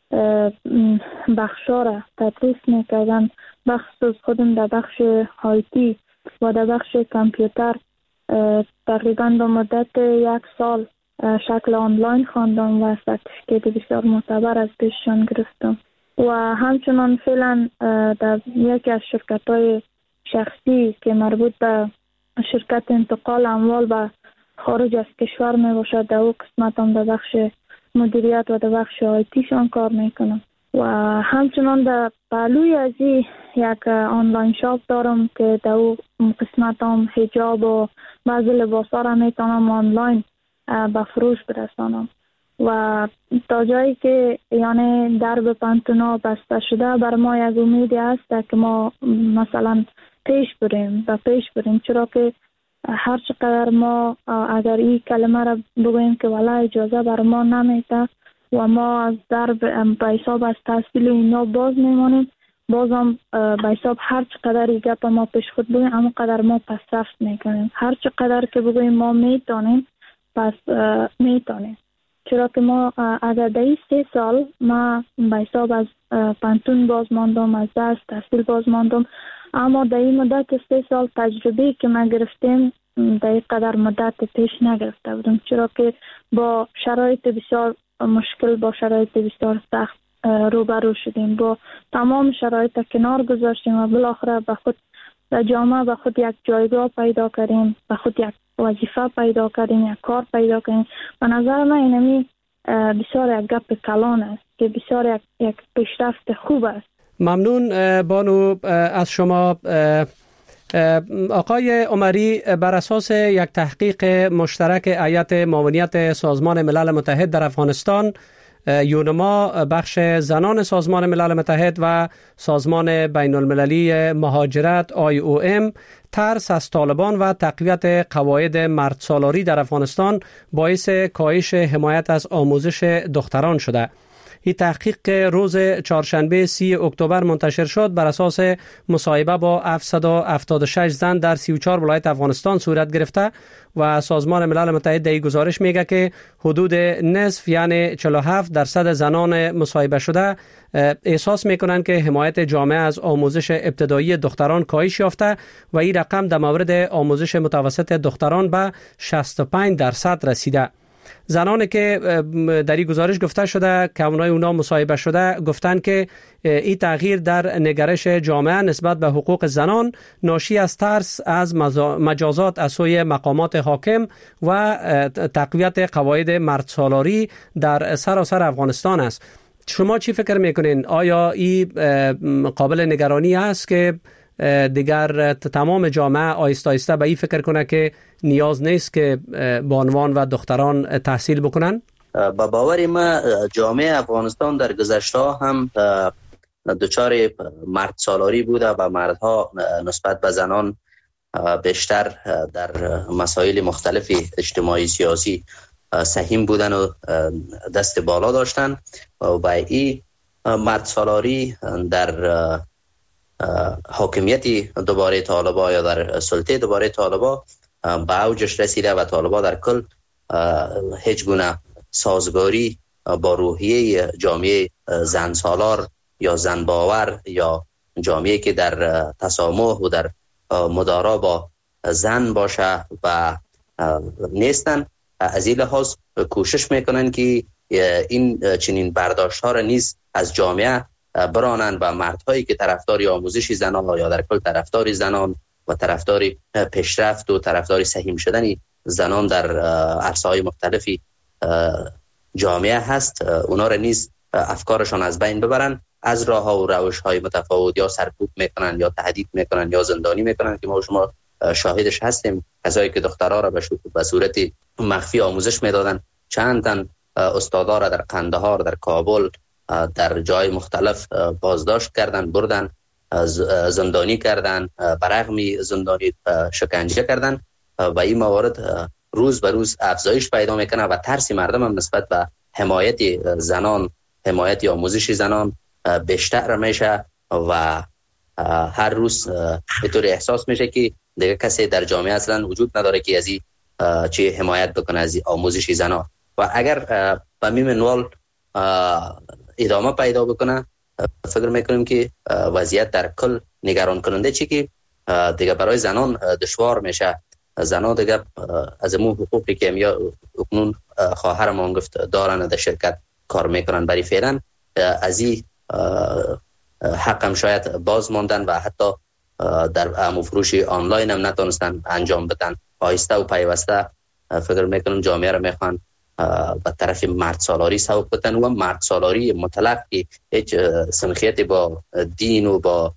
بخشا را تدریس میکردن، بخصوص خودم در بخش آیتی و در بخش کامپیوتر تقریبا به مدت یک سال شکل آنلاین خواندم و سرتیفیکیت بسیار معتبر از پیششان گرفتم و همچنان فعلا در یکی از شرکت‌های شخصی که مربوط به شرکت انتقال اموال به خارج از کشور می باشد، در او قسمت هم در بخش مدیریت و در بخش آیتیشان کار میکنم و همچنان در پهلوی از این یک آنلاین شاپ دارم که در او قسمت هم حجاب و بعضی لباس ها را میتونم آنلاین به فروش برسانم و تا جایی که یعنی درب پانتونا بسته شده بر ما یک امیدی هست که ما مثلا پیش بریم و پیش بریم، چرا که هر چقدر ما اگر این کلمه را بگوییم که والا اجازه بر ما نمیده و ما از درب به حساب از تحصیل اینا باز میمانیم، بازم به حساب هر چقدر این گپ ما پیش خود بگوییم اما قدر ما پسرفت میکنیم. هر چقدر که بگوییم ما میتونیم پس میتونیم، چرا که ما اگر در این سه سال ما به حساب از پانتون باز ماندم، از درس تحصیل باز ماندم، اما در این مدت سه سال تجربه که ما گرفتیم در این قدر مدت پیش نگرفته بودم، چرا که با شرایط بسیار مشکل، با شرایط بسیار سخت روبرو شدیم، با تمام شرایط کنار گذاشتیم و بالاخره به خود در جامعه به خود یک جایگاه پیدا کردیم، به خود یک وظیفه پیدا کردیم، یک کار پیدا کردیم. به نظر من اینمی بسیار یک گپ کلان است که بسیار یک, یک پیشرفت خوب است. ممنون بانو از شما. آقای عمری، بر اساس یک تحقیق مشترک هیئت معاونیت سازمان ملل متحد در افغانستان، یونما بخش زنان سازمان ملل متحد و سازمان بین المللی مهاجرت آی او ام، ترس از طالبان و تقویت قواعد مردسالاری در افغانستان باعث کاهش حمایت از آموزش دختران شده. این تحقیق روز چهارشنبه سی اکتبر منتشر شد بر اساس مصاحبه با هفتصد و هفتاد و شش زن در سی و چهار ولایت افغانستان صورت گرفته و سازمان ملل متحد در این گزارش میگه که حدود نصف یعنی چهل و هفت درصد زنان مصاحبه شده احساس میکنند که حمایت جامعه از آموزش ابتدایی دختران کاهش یافته و این رقم در مورد آموزش متوسط دختران به شصت و پنج درصد رسیده. زنانی که در این گزارش گفته شده که اونای اونا مصاحبه شده گفتند که این تغییر در نگرش جامعه نسبت به حقوق زنان ناشی از ترس از مجازات از سوی مقامات حاکم و تقویت قواعد مردسالاری در سراسر افغانستان است. شما چی فکر میکنین؟ آیا این قابل نگرانی است که دیگر تمام جامعه آیسته آیسته به این فکر کنه که نیاز نیست که بانوان و دختران تحصیل بکنن؟ با باور ما جامعه افغانستان در گذشته هم دچار مرد سالاری بوده و مردها نسبت به زنان بیشتر در مسائل مختلف اجتماعی سیاسی سهیم بودن و دست بالا داشتن و این مرد سالاری در حاکمیت دوباره طالبا یا در سلطه دوباره طالبا به اوجش رسیده و طالبا در کل هیچ گونه سازگاری با روحیه جامعه زن سالار یا زن باور یا جامعه که در تسامح و در مدارا با زن باشه و نیستن. از این لحاظ کوشش میکنن که این چنین برداشت ها را نیز از جامعه برانن و مردهایی که طرفدار آموزش زنان یا در کل طرفدار زنان و طرفدار پیشرفت و طرفدار سهیم شدن زنان در عرصه‌های مختلفی جامعه هست، اونا را نیز افکارشان از بین ببرن، از راه ها و روش های متفاوت یا سرکوب میکنن یا تهدید میکنن یا زندانی میکنن که ما شما شاهدش هستیم. کسایی که دخترها را به صورت مخفی آموزش میدادن، چند تن استادا را در قندهار، در کابل، در جای مختلف بازداشت کردن، بردن زندانی کردن، برغمی زندانی شکنجه کردن و این موارد روز به روز افزایش پیدا میکنه و ترس مردم هم نسبت به حمایت زنان، حمایت آموزش زنان بیشتر میشه و هر روز به طور احساس میشه که دیگه کسی در جامعه اصلا وجود نداره که از این چه حمایت بکنه از آموزش زنان و اگر به میم نوال ادامه پیدا بکنه فکر میکنیم که وضعیت در کل نگران کننده چی که دیگه برای زنان دشوار میشه. زنان دیگه از امون حقوقی که امیا اکنون خواهرم هم گفت دارن در شرکت کار میکنن، برای فعلا از این حقم شاید باز ماندن و حتی در اموفروش آنلاین هم نتونستن انجام بدن. آهسته و پیوسته فکر میکنم جامعه رو میخوان به طرف مرد سالاری سوق بدن و مرد سالاری مطلق که هیچ سنخیتی با دین و با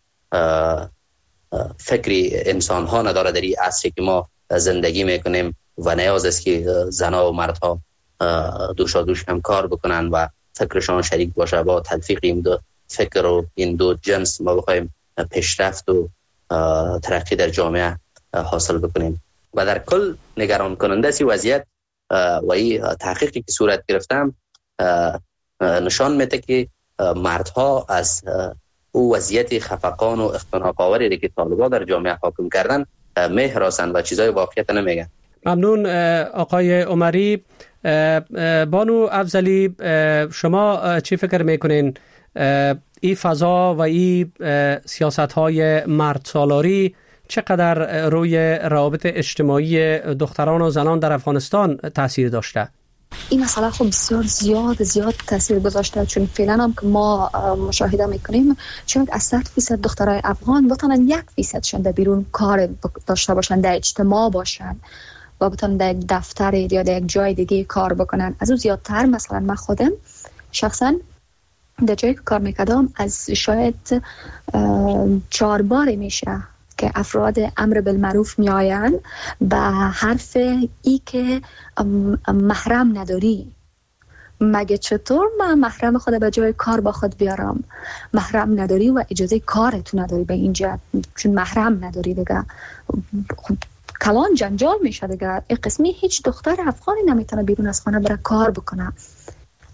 فکری انسان ها نداره در این عصری که ما زندگی میکنیم و نیاز است که زنها و مردها دوشا دوش هم کار بکنن و فکرشان شریک باشه. با تلفیق این دو فکر و این دو جنس ما بخوایم پیشرفت و ترقی در جامعه حاصل بکنیم و در کل نگران کننده سی وضعیت و این تحقیقی که صورت گرفتم نشان میده که مردها از او وضعیت خفقان و اختناق آوری که طالبا در جامعه حاکم کردن میهراسن و چیزای واقعیت نمیگن. ممنون آقای عمری. بانو افضلی، شما چی فکر میکنین این فضا و این سیاست های مرد سالاری چقدر روی روابط اجتماعی دختران و زنان در افغانستان تاثیر داشته؟ این مسئله خب بسیار زیاد زیاد تاثیر گذاشته، چون فعلا هم که ما مشاهده میکنیم چون از صد فیصد دخترای افغان بتونن یک فیصدشون در بیرون کار داشته باشن، در اجتماع باشن و بتونن در یک دفتر یا در یک جای دیگه کار بکنن. از اون زیادتر مثلا من خودم شخصا در جایی که کار میکردم از شاید چهار باری میشه که افراد امر بالمعروف می آیند به حرف ای که محرم نداری. مگه چطور من محرم خود به جای کار با خود بیارم؟ محرم نداری و اجازه کارتو نداری به اینجا، چون محرم نداری دیگه کلان جنجال میشه دیگه. این قسمی هیچ دختر افغانی نمیتونه بیرون از خانه بره کار بکنه.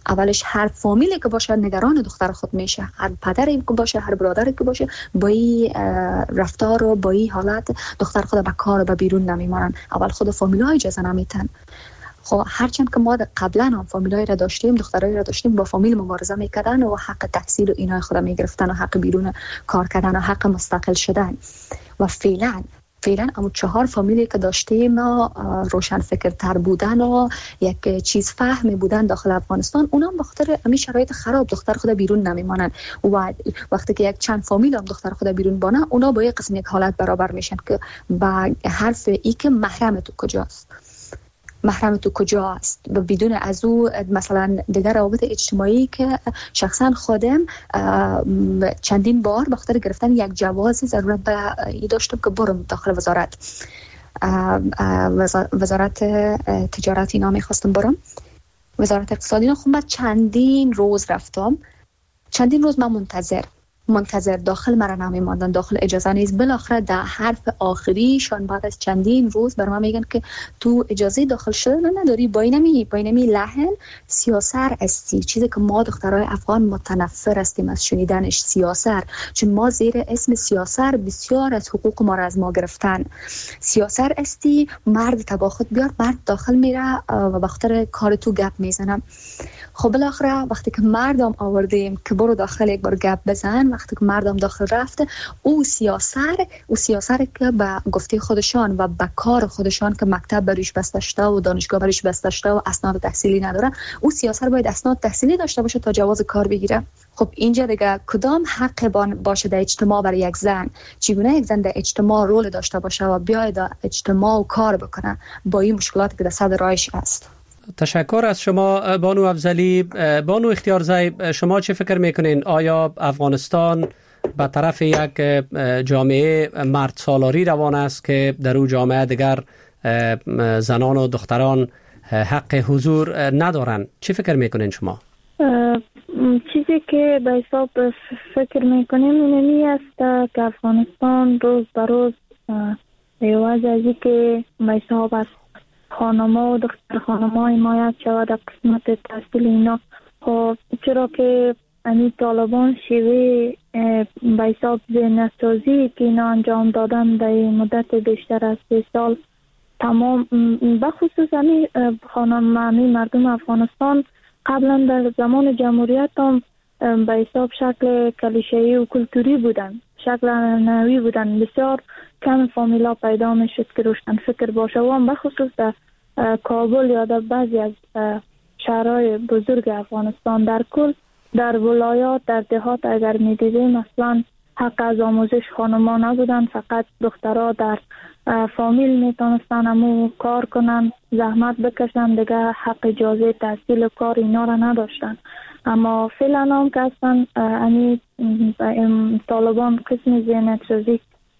اولش هر فامیلی که باشه نگران دختر خود میشه، هر پدری که باشه، هر برادری که باشه، با این رفتار و با این حالت دختر خود به کار و به بیرون نمیمانن. اول خود فامیل‌ها اجازه نمیتن. خب هرچند که ما قبلا هم فامیلای را داشتیم، دخترای را داشتیم، با فامیل مبارزه میکردن و حق تحصیل و اینای خود میگرفتن و حق بیرون کار کردن و حق مستقل شدن. و فعلا فعلا اما چهار فامیلی که داشتیم روشن فکرتر بودن و یک چیز فهمی بودن داخل افغانستان، اونا هم بخاطر همین شرایط خراب دختر خود بیرون نمیمانن و وقتی که یک چند فامیل هم دختر خود بیرون بانه، اونا با یک قسم یک حالت برابر میشن که با حرف ای که محرم تو کجاست، محرم تو کجا است، و بدون از او مثلا دیگر روابط اجتماعی که شخصا خودم چندین بار به خاطر گرفتن یک جواز ضرورت به این داشتم که برم داخل وزارت وزارت تجارت اینا میخواستم برم، وزارت اقتصادی اینا. خب بعد چندین روز رفتم، چندین روز من منتظر منتظر داخل مرا نمیماندن، داخل اجازه نیست. بالاخره در حرف آخریشان بعد از چندین روز بر من میگن که تو اجازه داخل شدن نداری، با اینمی با اینمی لحن سیاسر استی، چیزی که ما دخترای افغان متنفر هستیم از شنیدنش، سیاسر، چون ما زیر اسم سیاسر بسیار از حقوق ما را از ما گرفتن. سیاسر استی، مرد تبا خود بیار، مرد داخل میره و به خاطر کار تو گپ میزنم. خب بالاخره وقتی که مردم آوردیم که برو داخل یک بار گپ بزن، وقتی که مردم داخل رفته، او سیاسر او سیاسر که به گفته خودشان و به کار خودشان که مکتب بریش بسته شده و دانشگاه بریش بسته شده و اسناد تحصیلی نداره، او سیاسر باید اسناد تحصیلی داشته باشه تا جواز کار بگیره. خب اینجا دیگه کدام حق باشه در اجتماع برای یک زن؟ چگونه یک زن در اجتماع رول داشته باشه و بیاید در اجتماع و کار بکنه با این مشکلاتی که در صدر راهش است؟ تشکر از شما بانو افضلی. بانو اختیارزی، شما چه فکر میکنین؟ آیا افغانستان به طرف یک جامعه مرد سالاری روان است که در اون جامعه دیگر زنان و دختران حق حضور ندارن؟ چه فکر میکنین شما؟ چیزی که به حساب فکر میکنیم اینمی است که افغانستان روز به روز عوض از که به حساب است خانما و دختر خانما حمایت شود در قسمت تحصیل اینا. خب چرا که این طالبان شیوه به حساب ذهن‌سازی که اینا انجام دادن در مدت بیشتر از سه سال تمام، بخصوص همین خانم همین مردم افغانستان قبلا در زمان جمهوریت هم به حساب شکل کلیشه‌ای و کلتوری بودن، شکل نوی بودن. بسیار کم فامیلا پیدا می شد که روشن فکر باشه و هم بخصوص در کابل یا در بعضی از شهرهای بزرگ افغانستان. در کل در ولایات در دهات اگر می دیدیم اصلا حق از آموزش خانما نبودن، فقط دخترها در فامیل می تونستن همو کار کنن، زحمت بکشن، دیگه حق اجازه تحصیل و کار اینا را نداشتن. اما فعلا هم که اصلا یعنی طالبان قسم ذهن‌سازی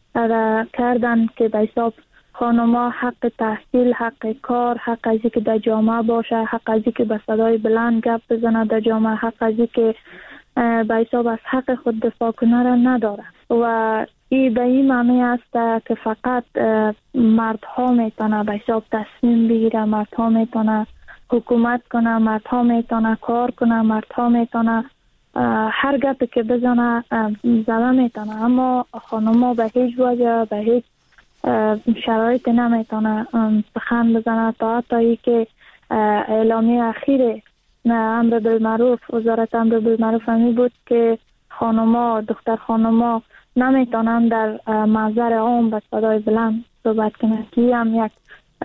کردن که به حساب خانما حق تحصیل، حق کار، حق از که در جامعه باشه، حق از که به صدای بلند گپ بزنه در جامعه، حق از که به حساب از حق خود دفاع کنه را نداره. و این به این معنی است که فقط مردها میتونه به حساب تصمیم بگیره، مردها میتونه حکومت کنه، مردها میتونه کار کنه، مردها میتونه هر گپی که بزنه زده میتونه. اما خانما به هیچ وجه به هیچ شرایط نمیتونه سخن بزنه تا حتی ای که اعلامیه اخیر امر بالمعروف وزارت امر بالمعروف همی بود که خانما دختر خانما نمیتونن در محضر عام به صدای بلند صحبت کنه، که هم یک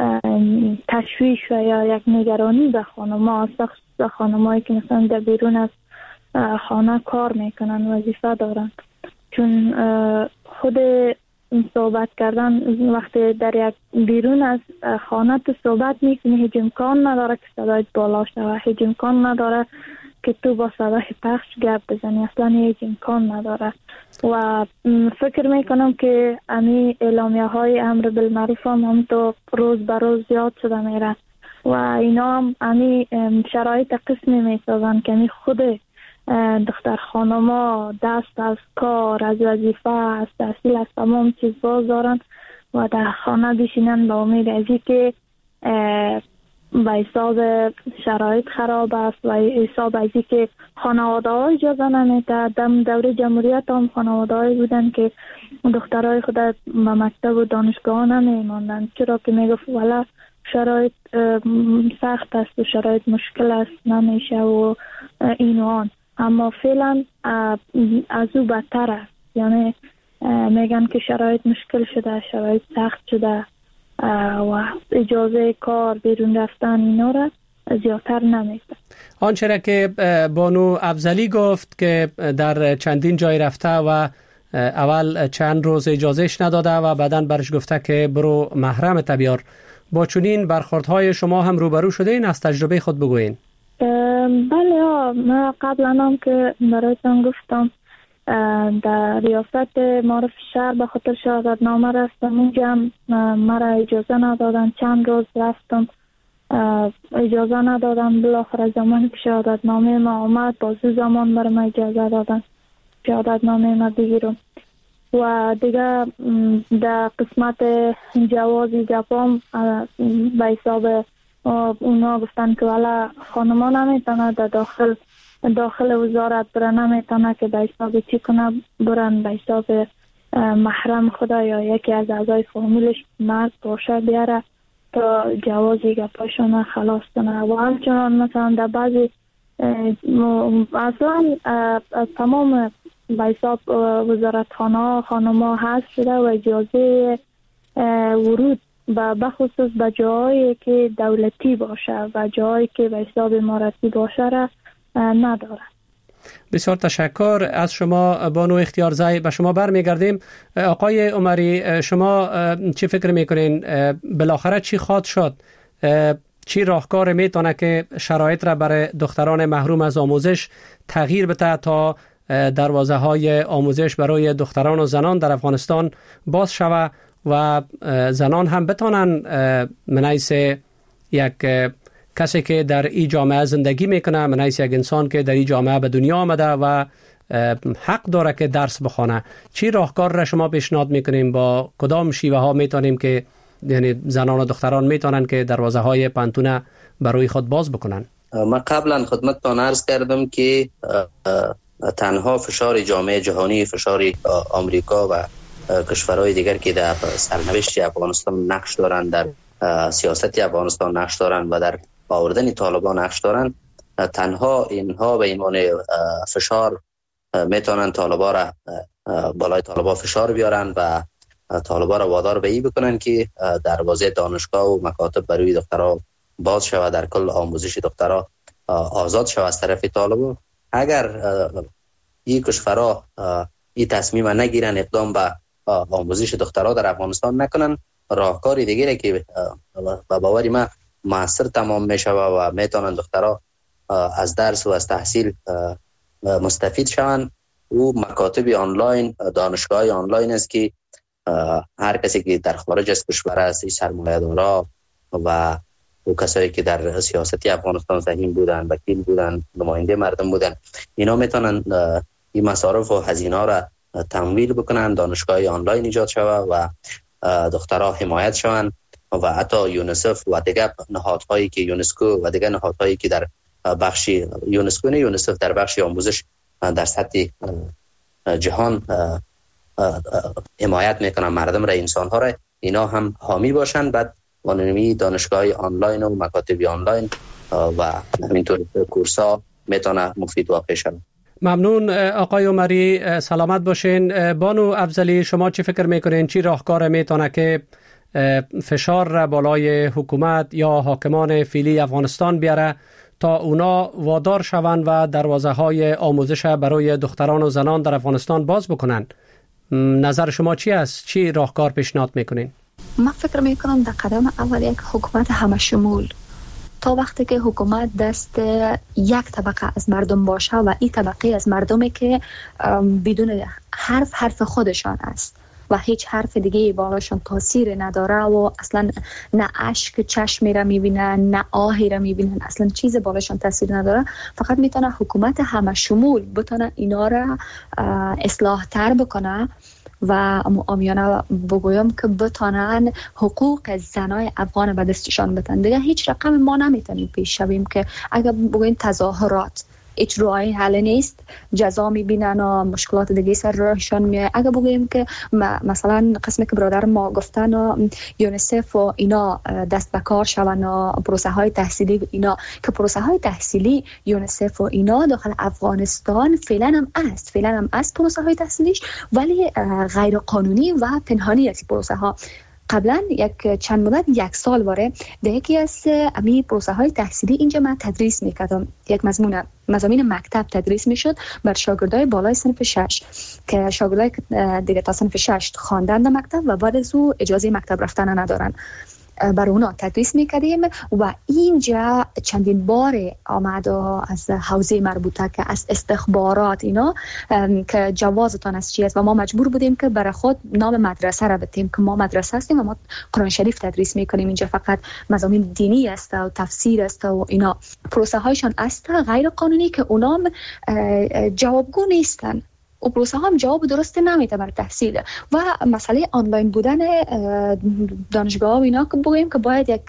تشویش و یا یک نگرانی به خانما است، خصوصا خانمایی که مثلا در بیرون از خانه کار میکنن، وظیفه دارن. چون خود صحبت کردن وقتی در یک بیرون از خانه تو صحبت میکنی، هیچ امکان نداره که صدایت بالا شود، هیچ امکان نداره که تو با صدای پخش گپ بزنی، اصلا هیچ امکان نداره. و فکر میکنم که امی اعلامیه های امر بالمعروف هم هم تو روز به روز زیاد شده میره و اینا هم امی شرایط قسمی میسازن که امی خود دختر خانما دست از کار، از وظیفه، از تحصیل، از تمام چیز باز دارن و در خانه بشینن با امید ازی که به حساب شرایط خراب است و حساب از که خانواده ها اجازه نمیده. دم دوره جمهوریت هم خانواده هایی بودن که دخترای خود به مکتب و دانشگاه نمیماندن، چرا که میگفت والا شرایط سخت است و شرایط مشکل است نمیشه و این و آن. اما فعلا از او بدتر است، یعنی میگن که شرایط مشکل شده، شرایط سخت شده و اجازه کار بیرون رفتن اینا را زیادتر نمیده. آنچه را که بانو افضلی گفت که در چندین جای رفته و اول چند روز اجازهش نداده و بعداً برش گفته که برو محرم بیار، با چنین برخوردهای شما هم روبرو شده این؟ از تجربه خود بگوین. بله ها، من قبلا هم که برایتان گفتم در ریاست معارف شهر به خاطر شهادتنامه رفتم، اونجا مرا اجازه ندادن، چند روز رفتم اجازه ندادن، بالاخره زمانی که شهادتنامه ما آمد بازو زمان برای ما اجازه دادن شهادتنامه ما بگیرم. و دیگه در قسمت جوازی گپام به حساب اونا گفتن که والا خانمان نمیتونه در داخل داخل وزارت برن، نمیتونه که به حساب چی کنه برن به حساب محرم خدا یا یکی از اعضای فامیلش مرد باشه بیاره تا جوازی گپاشون خلاص کنه. و همچنان مثلا در بعضی اصلا تمام به حساب وزارتخانه خانما هست شده و اجازه ورود و بخصوص به جایی که دولتی باشه و جایی که به حساب امارتی باشه را نداره. بسیار تشکر از شما بانو اختیارزی. به شما برمیگردیم. آقای عمری، شما چی فکر میکنین بالاخره چی خواهد شد؟ چی راهکار میتونه که شرایط را برای دختران محروم از آموزش تغییر بده تا دروازه های آموزش برای دختران و زنان در افغانستان باز شود و زنان هم بتونن منیس یک کسی که در این جامعه زندگی میکنه، منیس یک انسان که در این جامعه به دنیا آمده و حق داره که درس بخونه، چی راهکار را شما پیشنهاد میکنیم؟ با کدام شیوه ها میتونیم که یعنی زنان و دختران میتونن که دروازه های پانتون برای خود باز بکنن؟ من قبلا خدمتتان عرض کردم که تنها فشار جامعه جهانی، فشار آمریکا و کشورهای دیگر که در سرنوشت افغانستان نقش دارن، در سیاست افغانستان نقش دارن و در آوردن طالبان نقش دارن، تنها اینها به عنوان فشار میتونن طالبا را بالای طالبا فشار بیارن و طالبا را وادار به این بکنن که دروازه دانشگاه و مکاتب برای دخترها باز شود، در کل آموزش دخترها آزاد شود از طرف طالبا. اگر این کشورها این تصمیم نگیرن، اقدام به آموزش دخترها در افغانستان نکنن، راهکار دیگری که به باوری من موثر تمام می شود و میتونن دخترها از درس و از تحصیل مستفید شوند او مکاتب آنلاین، دانشگاه آنلاین است که هر کسی که در خارج از کشور است، سرمایه‌دارا و و کسایی که در سیاست افغانستان سهیم بودن، وکیل بودن، نماینده مردم بودن، اینا میتونن این مصارف و هزینه را تمویل بکنن، دانشگاه آنلاین ایجاد شود و دخترها حمایت شوند و حتی یونیسف و دیگر نهادهایی که یونسکو و دیگر نهادهایی که در بخش یونسکو نه یونیسف در بخش آموزش در سطح جهان حمایت میکنن مردم را، انسان ها را، اینا هم حامی باشن. بعد وانمی دانشگاه آنلاین و مکاتب آنلاین و همینطور کورسا میتونه مفید واقع شود. ممنون آقای عمری، سلامت باشین. بانو افضلی، شما چی فکر میکنین چی راهکار میتونه که فشار را بالای حکومت یا حاکمان فعلی افغانستان بیاره تا اونا وادار شوند و دروازه های آموزش برای دختران و زنان در افغانستان باز بکنن؟ نظر شما چی است؟ چی راهکار پیشنهاد میکنین؟ من فکر میکنم در قدم اول یک حکومت همه شمول، تا وقتی که حکومت دست یک طبقه از مردم باشه و این طبقه از مردمی که بدون حرف حرف خودشان است و هیچ حرف دیگه بالاشان تاثیر نداره و اصلا نه اشک چشمی را میبینن نه آهی را میبینن، اصلا چیز بالاشان تاثیر نداره، فقط میتونه حکومت همه شمول بتونه اینا را اصلاح تر بکنه و عامیانه بگویم که بتانن حقوق زنای افغان به دستشان بتن. دیگه هیچ رقم ما نمیتونیم پیش شویم که اگر بگویم تظاهرات هیچ راهی حل نیست، جزا میبینن و مشکلات دیگه سر راهشان میاد. اگر بگویم که مثلا قسمی که برادر ما گفتن یونیسف و اینا دست به کار شون و پروسه های تحصیلی و اینا، که پروسه های تحصیلی یونیسف و اینا داخل افغانستان فعلا هم است فعلا هم است پروسه های تحصیلیش، ولی غیر قانونی و پنهانی است پروسه ها. قبلا یک چند مدت یک سال واره در یکی از امی پروسه های تحصیلی اینجا من تدریس میکردم، یک مضمون مضامین مکتب تدریس میشد بر شاگردای بالای صنف شش که شاگردای دیگه تا صنف شش خواندن در مکتب و بعد از او اجازه مکتب رفتن ندارن، بر اونا تدریس میکردیم و اینجا چندین بار آمد از حوزه مربوطه که از استخبارات اینا که جوازتان از چی است و ما مجبور بودیم که برای خود نام مدرسه را بتیم که ما مدرسه هستیم و ما قرآن شریف تدریس میکنیم. اینجا فقط مضامین دینی است و تفسیر است و اینا پروسه هایشان است غیر قانونی که اونام جوابگو نیستن و پروسه هم جواب درست نمیده بر تحصیل. و مسئله آنلاین بودن دانشگاه و اینا که بگویم که باید یک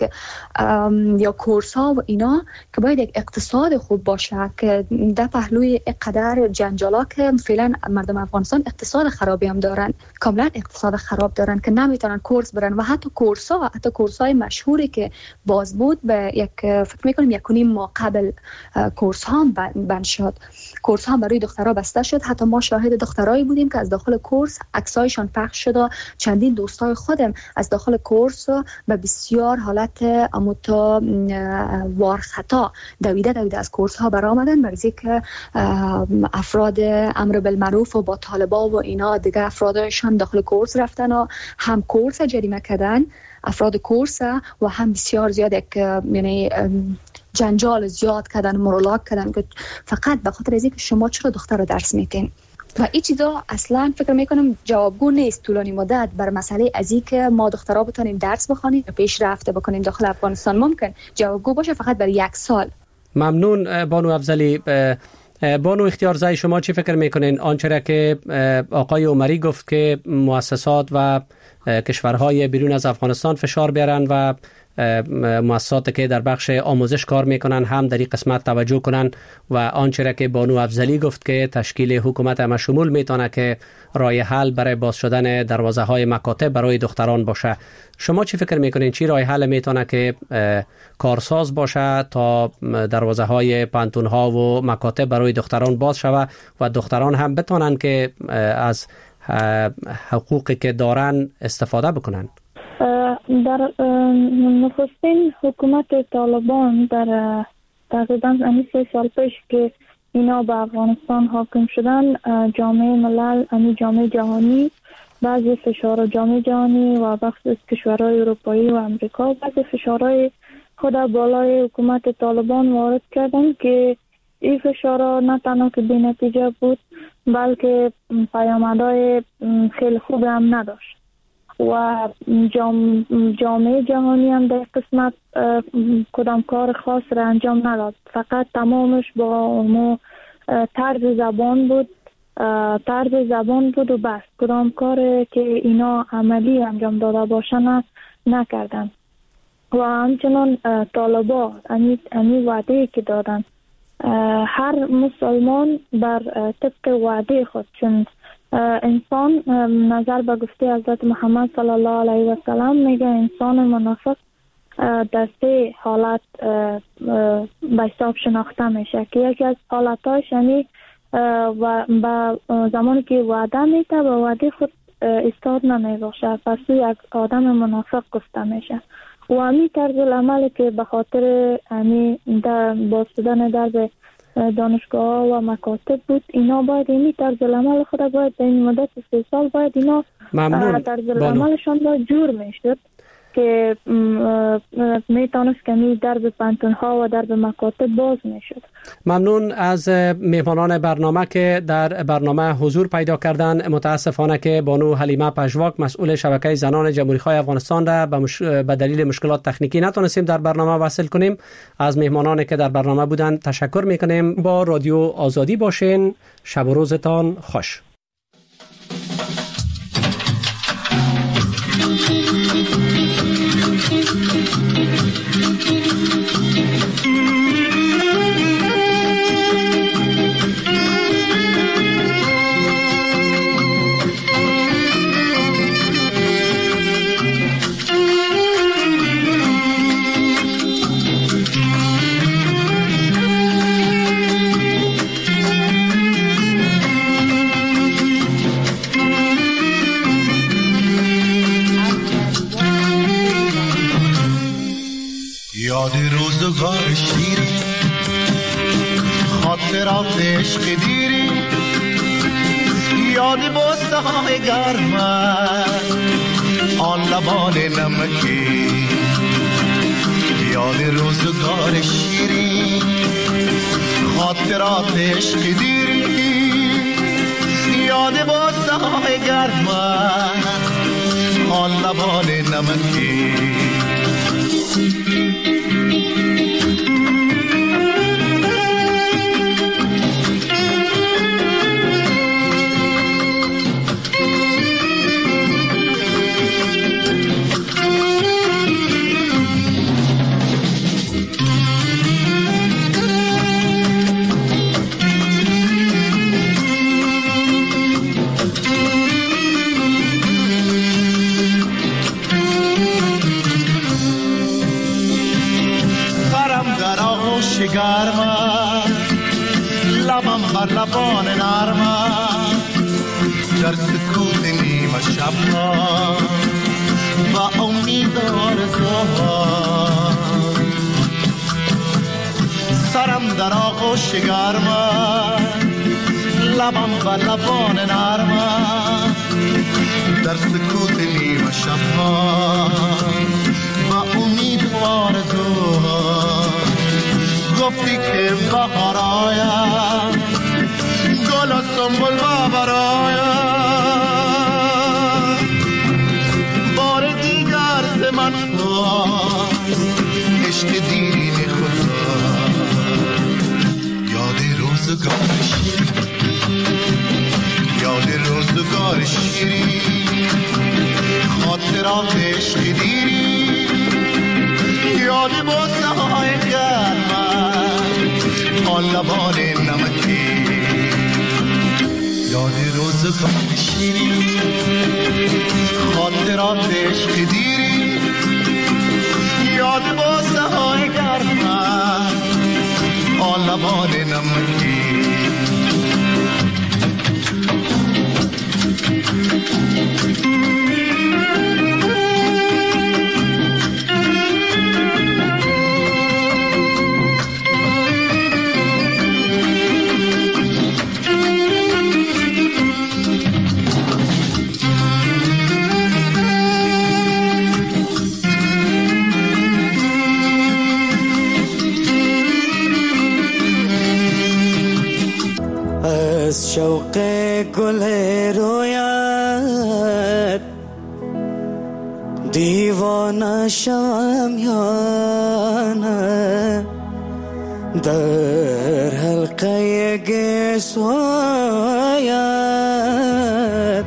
یا کورس ها و اینا که باید یک اقتصاد خوب باشه که در پهلوی قدر جنجالا که فعلا مردم افغانستان اقتصاد خرابی هم دارن، کاملا اقتصاد خراب دارن که نمیتونن کورس برن و حتی کورس ها حتی کورس های مشهوری که باز بود به یک فکر میکنم یک و نیم ماه قبل کورس ها بند شد، کورس ها برای دخترها بسته شد. حتی ما شاهد دخترایی بودیم که از داخل کورس عکسایشان پخش شد و چندین دوستای خودم از داخل کورس به بسیار حالت اموتا وارخطا دویده دویده از کورس ها برآمدن، برای که افراد امر بالمعروف و با طالبا و اینا دیگه افرادشان داخل کورس رفتن و هم کورس جریمه کردن افراد کورس و هم بسیار زیاد یک یعنی جنجال زیاد کردن، مورولاک کردن که فقط به خاطر از اینکه شما چرا دختر رو درس میکنین و این چیزا اصلا فکر میکنم جوابگو نیست طولانی مدت بر مسئله از اینکه ما دخترها بتونیم درس بخونیم و پیشرفت بکنیم داخل افغانستان. ممکن جوابگو باشه فقط برای یک سال. ممنون بانو افضلی. بانو اختیارزای شما چی فکر میکنین آنچه را که آقای عمری گفت که مؤسسات و کشورهای بیرون از افغانستان فشار بیارن و مؤسساتی که در بخش آموزش کار میکنن هم در این قسمت توجه کنن و آنچه را که بانو افضلی گفت که تشکیل حکومت همه شمول میتونه که راه حل برای باز شدن دروازه های مکاتب برای دختران باشه. شما چی فکر میکنین چی راه حل میتونه که کارساز باشه تا دروازه های پانتون ها و مکاتب برای دختران باز شود و دختران هم بتونن که از حقوقی که دارن استفاده بکنن؟ در نخستین حکومت طالبان در تقریبا سه سال پیش که اینا به افغانستان حاکم شدن، جامعه ملل یعنی جامعه جهانی بعضی فشار جامعه جهانی و بخش از کشورهای اروپایی و امریکا بعضی فشارهای خود بالای حکومت طالبان وارد کردن که این فشارها نه تنها که بی نتیجه بود بلکه پیامدهای خیلی خوب هم نداشت و جام جامعه جهانی هم در قسمت کدام کار خاص را انجام نداد، فقط تمامش با ما طرز زبان بود طرز زبان بود و بس، کدام کار که اینا عملی انجام داده باشن نکردن. و همچنان طالبا امی وعده که دادن هر مسلمان بر طبق وعده خود، چون انسان نظر به گفته حضرت محمد صلی الله علیه و سلم میگه انسان منافق در سه حالت به حساب شناخته میشه که یکی از حالتاش یعنی و با زمانی که وعده میده و وعده خود استاد نمیباشه پس یک آدم منافق گفته میشه. و همین طرز العمل که به خاطر همین در باز شدن در دانشگاه و مکاتب بود، اینا باید اینی طرز العمل خود باید در این مدت سه سال باید اینا طرز العملشان باید جور میشد که میتونست کمی درب پانتون ها و درب مکاتب باز میشد. ممنون از مهمانان برنامه که در برنامه حضور پیدا کردن. متاسفانه که بانو حلیمه پژواک مسئول شبکه زنان جمهوری خواه افغانستان را به مش... دلیل مشکلات تکنیکی نتونستیم در برنامه وصل کنیم. از مهمانانی که در برنامه بودن تشکر میکنیم. با رادیو آزادی باشین. شب و روزتان خوش. یاد روزگار شیری خاطرات عشق دیری یاد بوسه های گرم آن لبان نمکی یاد روزگار شیری خاطرات عشق دیری یاد بوسه های گرم آن لبان نمکی گرما لبم بر لبان نرما در سکوت نیمه شبها و امید آرزوها سرم در آغوش گرما لبم بر لبان نرما در سکوت نیمه شبها و امید آرزوها گفتی که بهار آید گل و سنبل و براید بار دیگر ز من خواست عشق دیرین خدا یاد روزگار شیری یاد روزگار شیری خاطرات عشق دیری یاد بوسه های گرم آن لبان نمکی یاد روزگار شیری خاطرات عشق دیری یاد بوسه های گرم آن لبان نمکی از شوق گل رویت دیوانه شوم یا نه در حلقه گسویت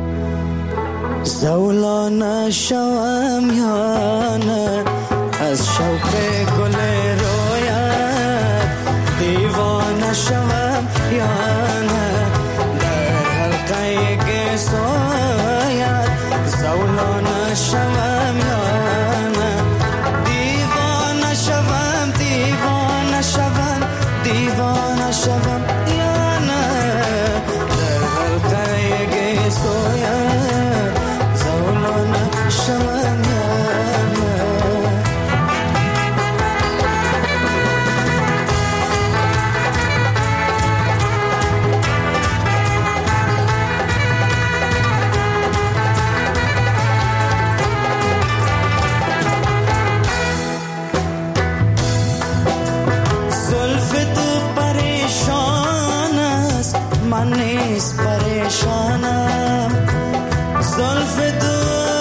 زولانه شوم یا نه از شوق گل رویت دیوانه شوم یا نه در حلقه گسویت زولانه شوم یا نه دیوانه شوم دیوانه شوم دیوانه شوم یا نه در حلقه گسویت زولانه شوم یا من نیست پریشانم زلف دو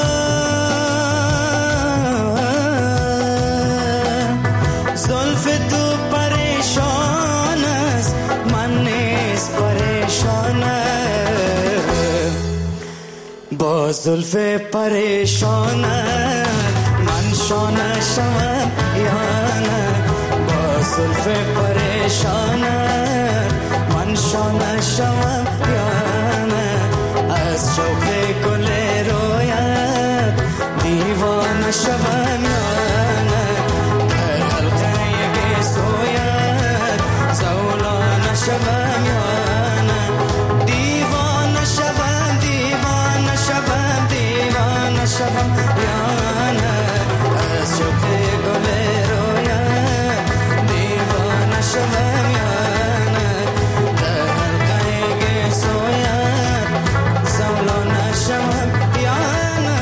زلف دو پریشان است من نیست پریشانم با زلف پریشانت من شانه شوم یا نه، با زلف پریشانت من شانه شوم یا نه، از شوق گل رویت دیوانه شوم یا نه، در حلقه گیسویت زولانه شوم یا نه، دیوانه شوم دیوانه شوم دیوانه شوم یا نه، از شوق گل رویت دیوانه شوم یا نه، در حلقه گیسویت زولانه شوم یا نه.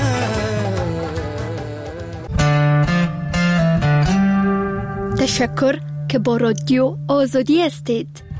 تشکر که با رادیو آزادی هستید.